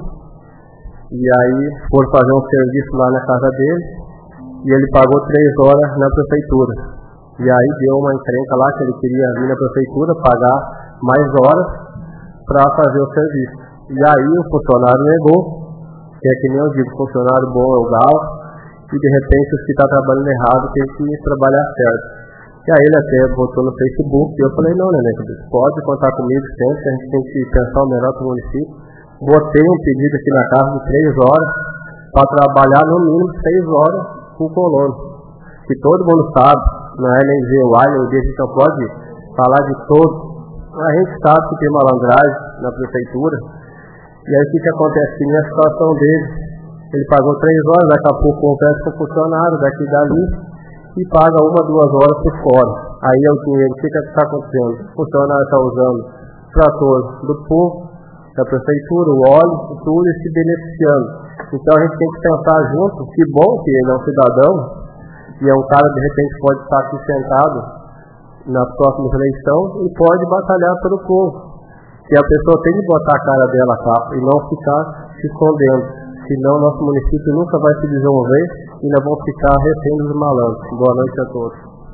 e aí foram fazer um serviço lá na casa dele, e ele pagou 3 horas na prefeitura. E aí deu uma encrenca lá que ele queria vir na prefeitura, pagar mais horas para fazer o serviço. E aí o funcionário negou, que é que nem eu digo, funcionário bom é o galo, e de repente os que estão trabalhando errado tem que trabalhar certo. E aí ele até botou no Facebook, e eu falei, não, Nenê, pode contar comigo sempre, a gente tem que pensar o melhor para o município. Botei um pedido aqui na casa de 3 horas, para trabalhar no mínimo 6 horas com o colono. Que todo mundo sabe, não é nem ver o ar, nem ver, a gente não pode falar de todos. A gente sabe que tem malandragem na prefeitura. E aí o que acontece? Que na situação dele, ele pagou 3 horas, daqui a pouco conversa com o funcionário daqui e dali, e paga 1, 2 horas por fora. Aí é o dinheiro, o que está acontecendo? O funcionário está usando o trator do povo, da prefeitura, o óleo, tudo e se beneficiando. Então a gente tem que pensar junto, que bom que ele é um cidadão, e é um cara de repente pode estar aqui sentado nas próximas eleições e pode batalhar pelo povo. Que a pessoa tem que botar a cara dela a capa e não ficar se escondendo. Senão nosso município nunca vai se desenvolver e nós vamos ficar reféns dos malandros. Boa noite a todos.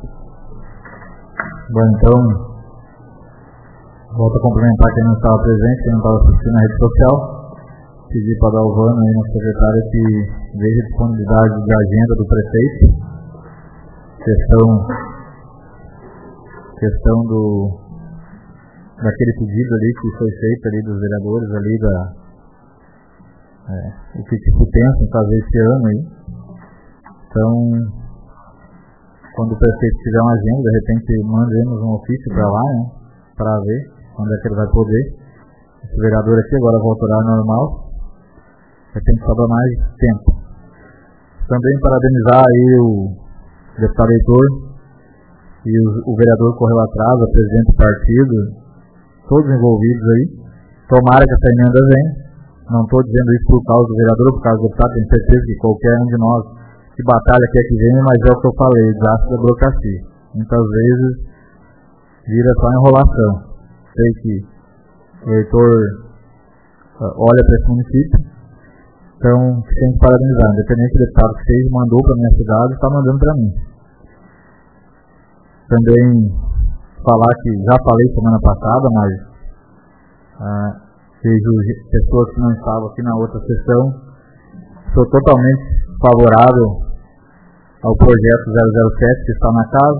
Bom, então, volto a complementar quem não estava presente, quem não estava assistindo na rede social. Pedir para dar o Vano aí, nosso secretário, que veja a disponibilidade de agenda do prefeito. Questão daquele pedido ali que foi feito ali dos vereadores ali o que tipo pensa em fazer esse ano aí. Então, quando o prefeito tiver uma agenda, de repente mandemos um ofício para lá, né, para ver quando é que ele vai poder. Esse vereador aqui agora volta ao horário normal, vai ter que sobrar mais tempo. Também parabenizar aí o deputado Heitor e o vereador correu atrás, o presidente do partido, todos envolvidos aí. Tomara que essa emenda venha. Não estou dizendo isso por causa do vereador, por causa do deputado, tenho certeza que qualquer um de nós que batalha quer que venha, mas é o que eu falei, desastre da burocracia. Muitas vezes vira só enrolação. Sei que o Heitor olha para esse município, então tem que parabenizar. Independente do deputado que fez, mandou para a minha cidade, está mandando para mim. Também falar que já falei semana passada, mas vejo pessoas que não estavam aqui na outra sessão. Sou totalmente favorável ao projeto 007 que está na casa.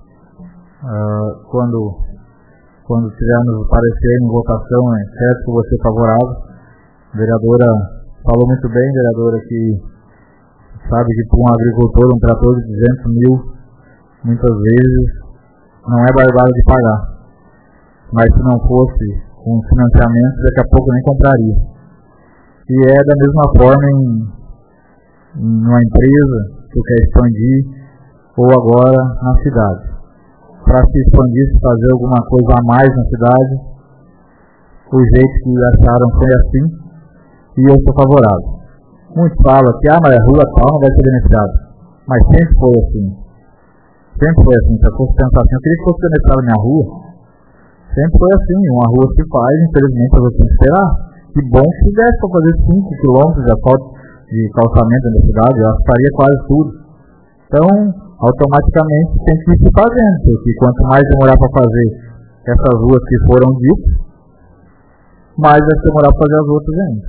Quando tivermos o parecer em votação, é certo que eu vou ser favorável. A vereadora falou muito bem, vereadora, que sabe que para um agricultor um trator de 200 mil muitas vezes não é barbado de pagar, mas se não fosse um financiamento, daqui a pouco nem compraria. E é da mesma forma em uma empresa que quer expandir, ou agora na cidade. Para se expandir, se fazer alguma coisa a mais na cidade, o jeito que acharam foi assim, e eu sou favorável. Muitos falam que mas a rua tal não vai ser beneficiada, mas sempre foi assim. Sempre foi assim. Se eu fosse pensar assim, eu queria que fosse beneficiada a minha rua. Sempre foi assim. Uma rua se faz, infelizmente eu vou ter que esperar. Que bom que desse para fazer 5 quilômetros de asfalto de calçamento dentro da cidade, eu faria quase tudo. Então, automaticamente tem que ir se fazendo, porque quanto mais demorar para fazer essas ruas que foram ditas, mais vai demorar para fazer as outras ainda.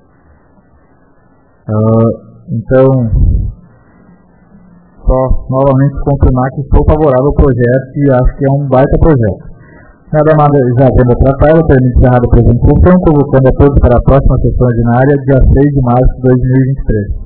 Então, só novamente confirmar que sou favorável ao projeto e acho que é um baita projeto. Nada mais já vendo tratar, eu permito encerrar a apresentação, convocando a todos para a próxima sessão ordinária, dia 6 de março de 2023.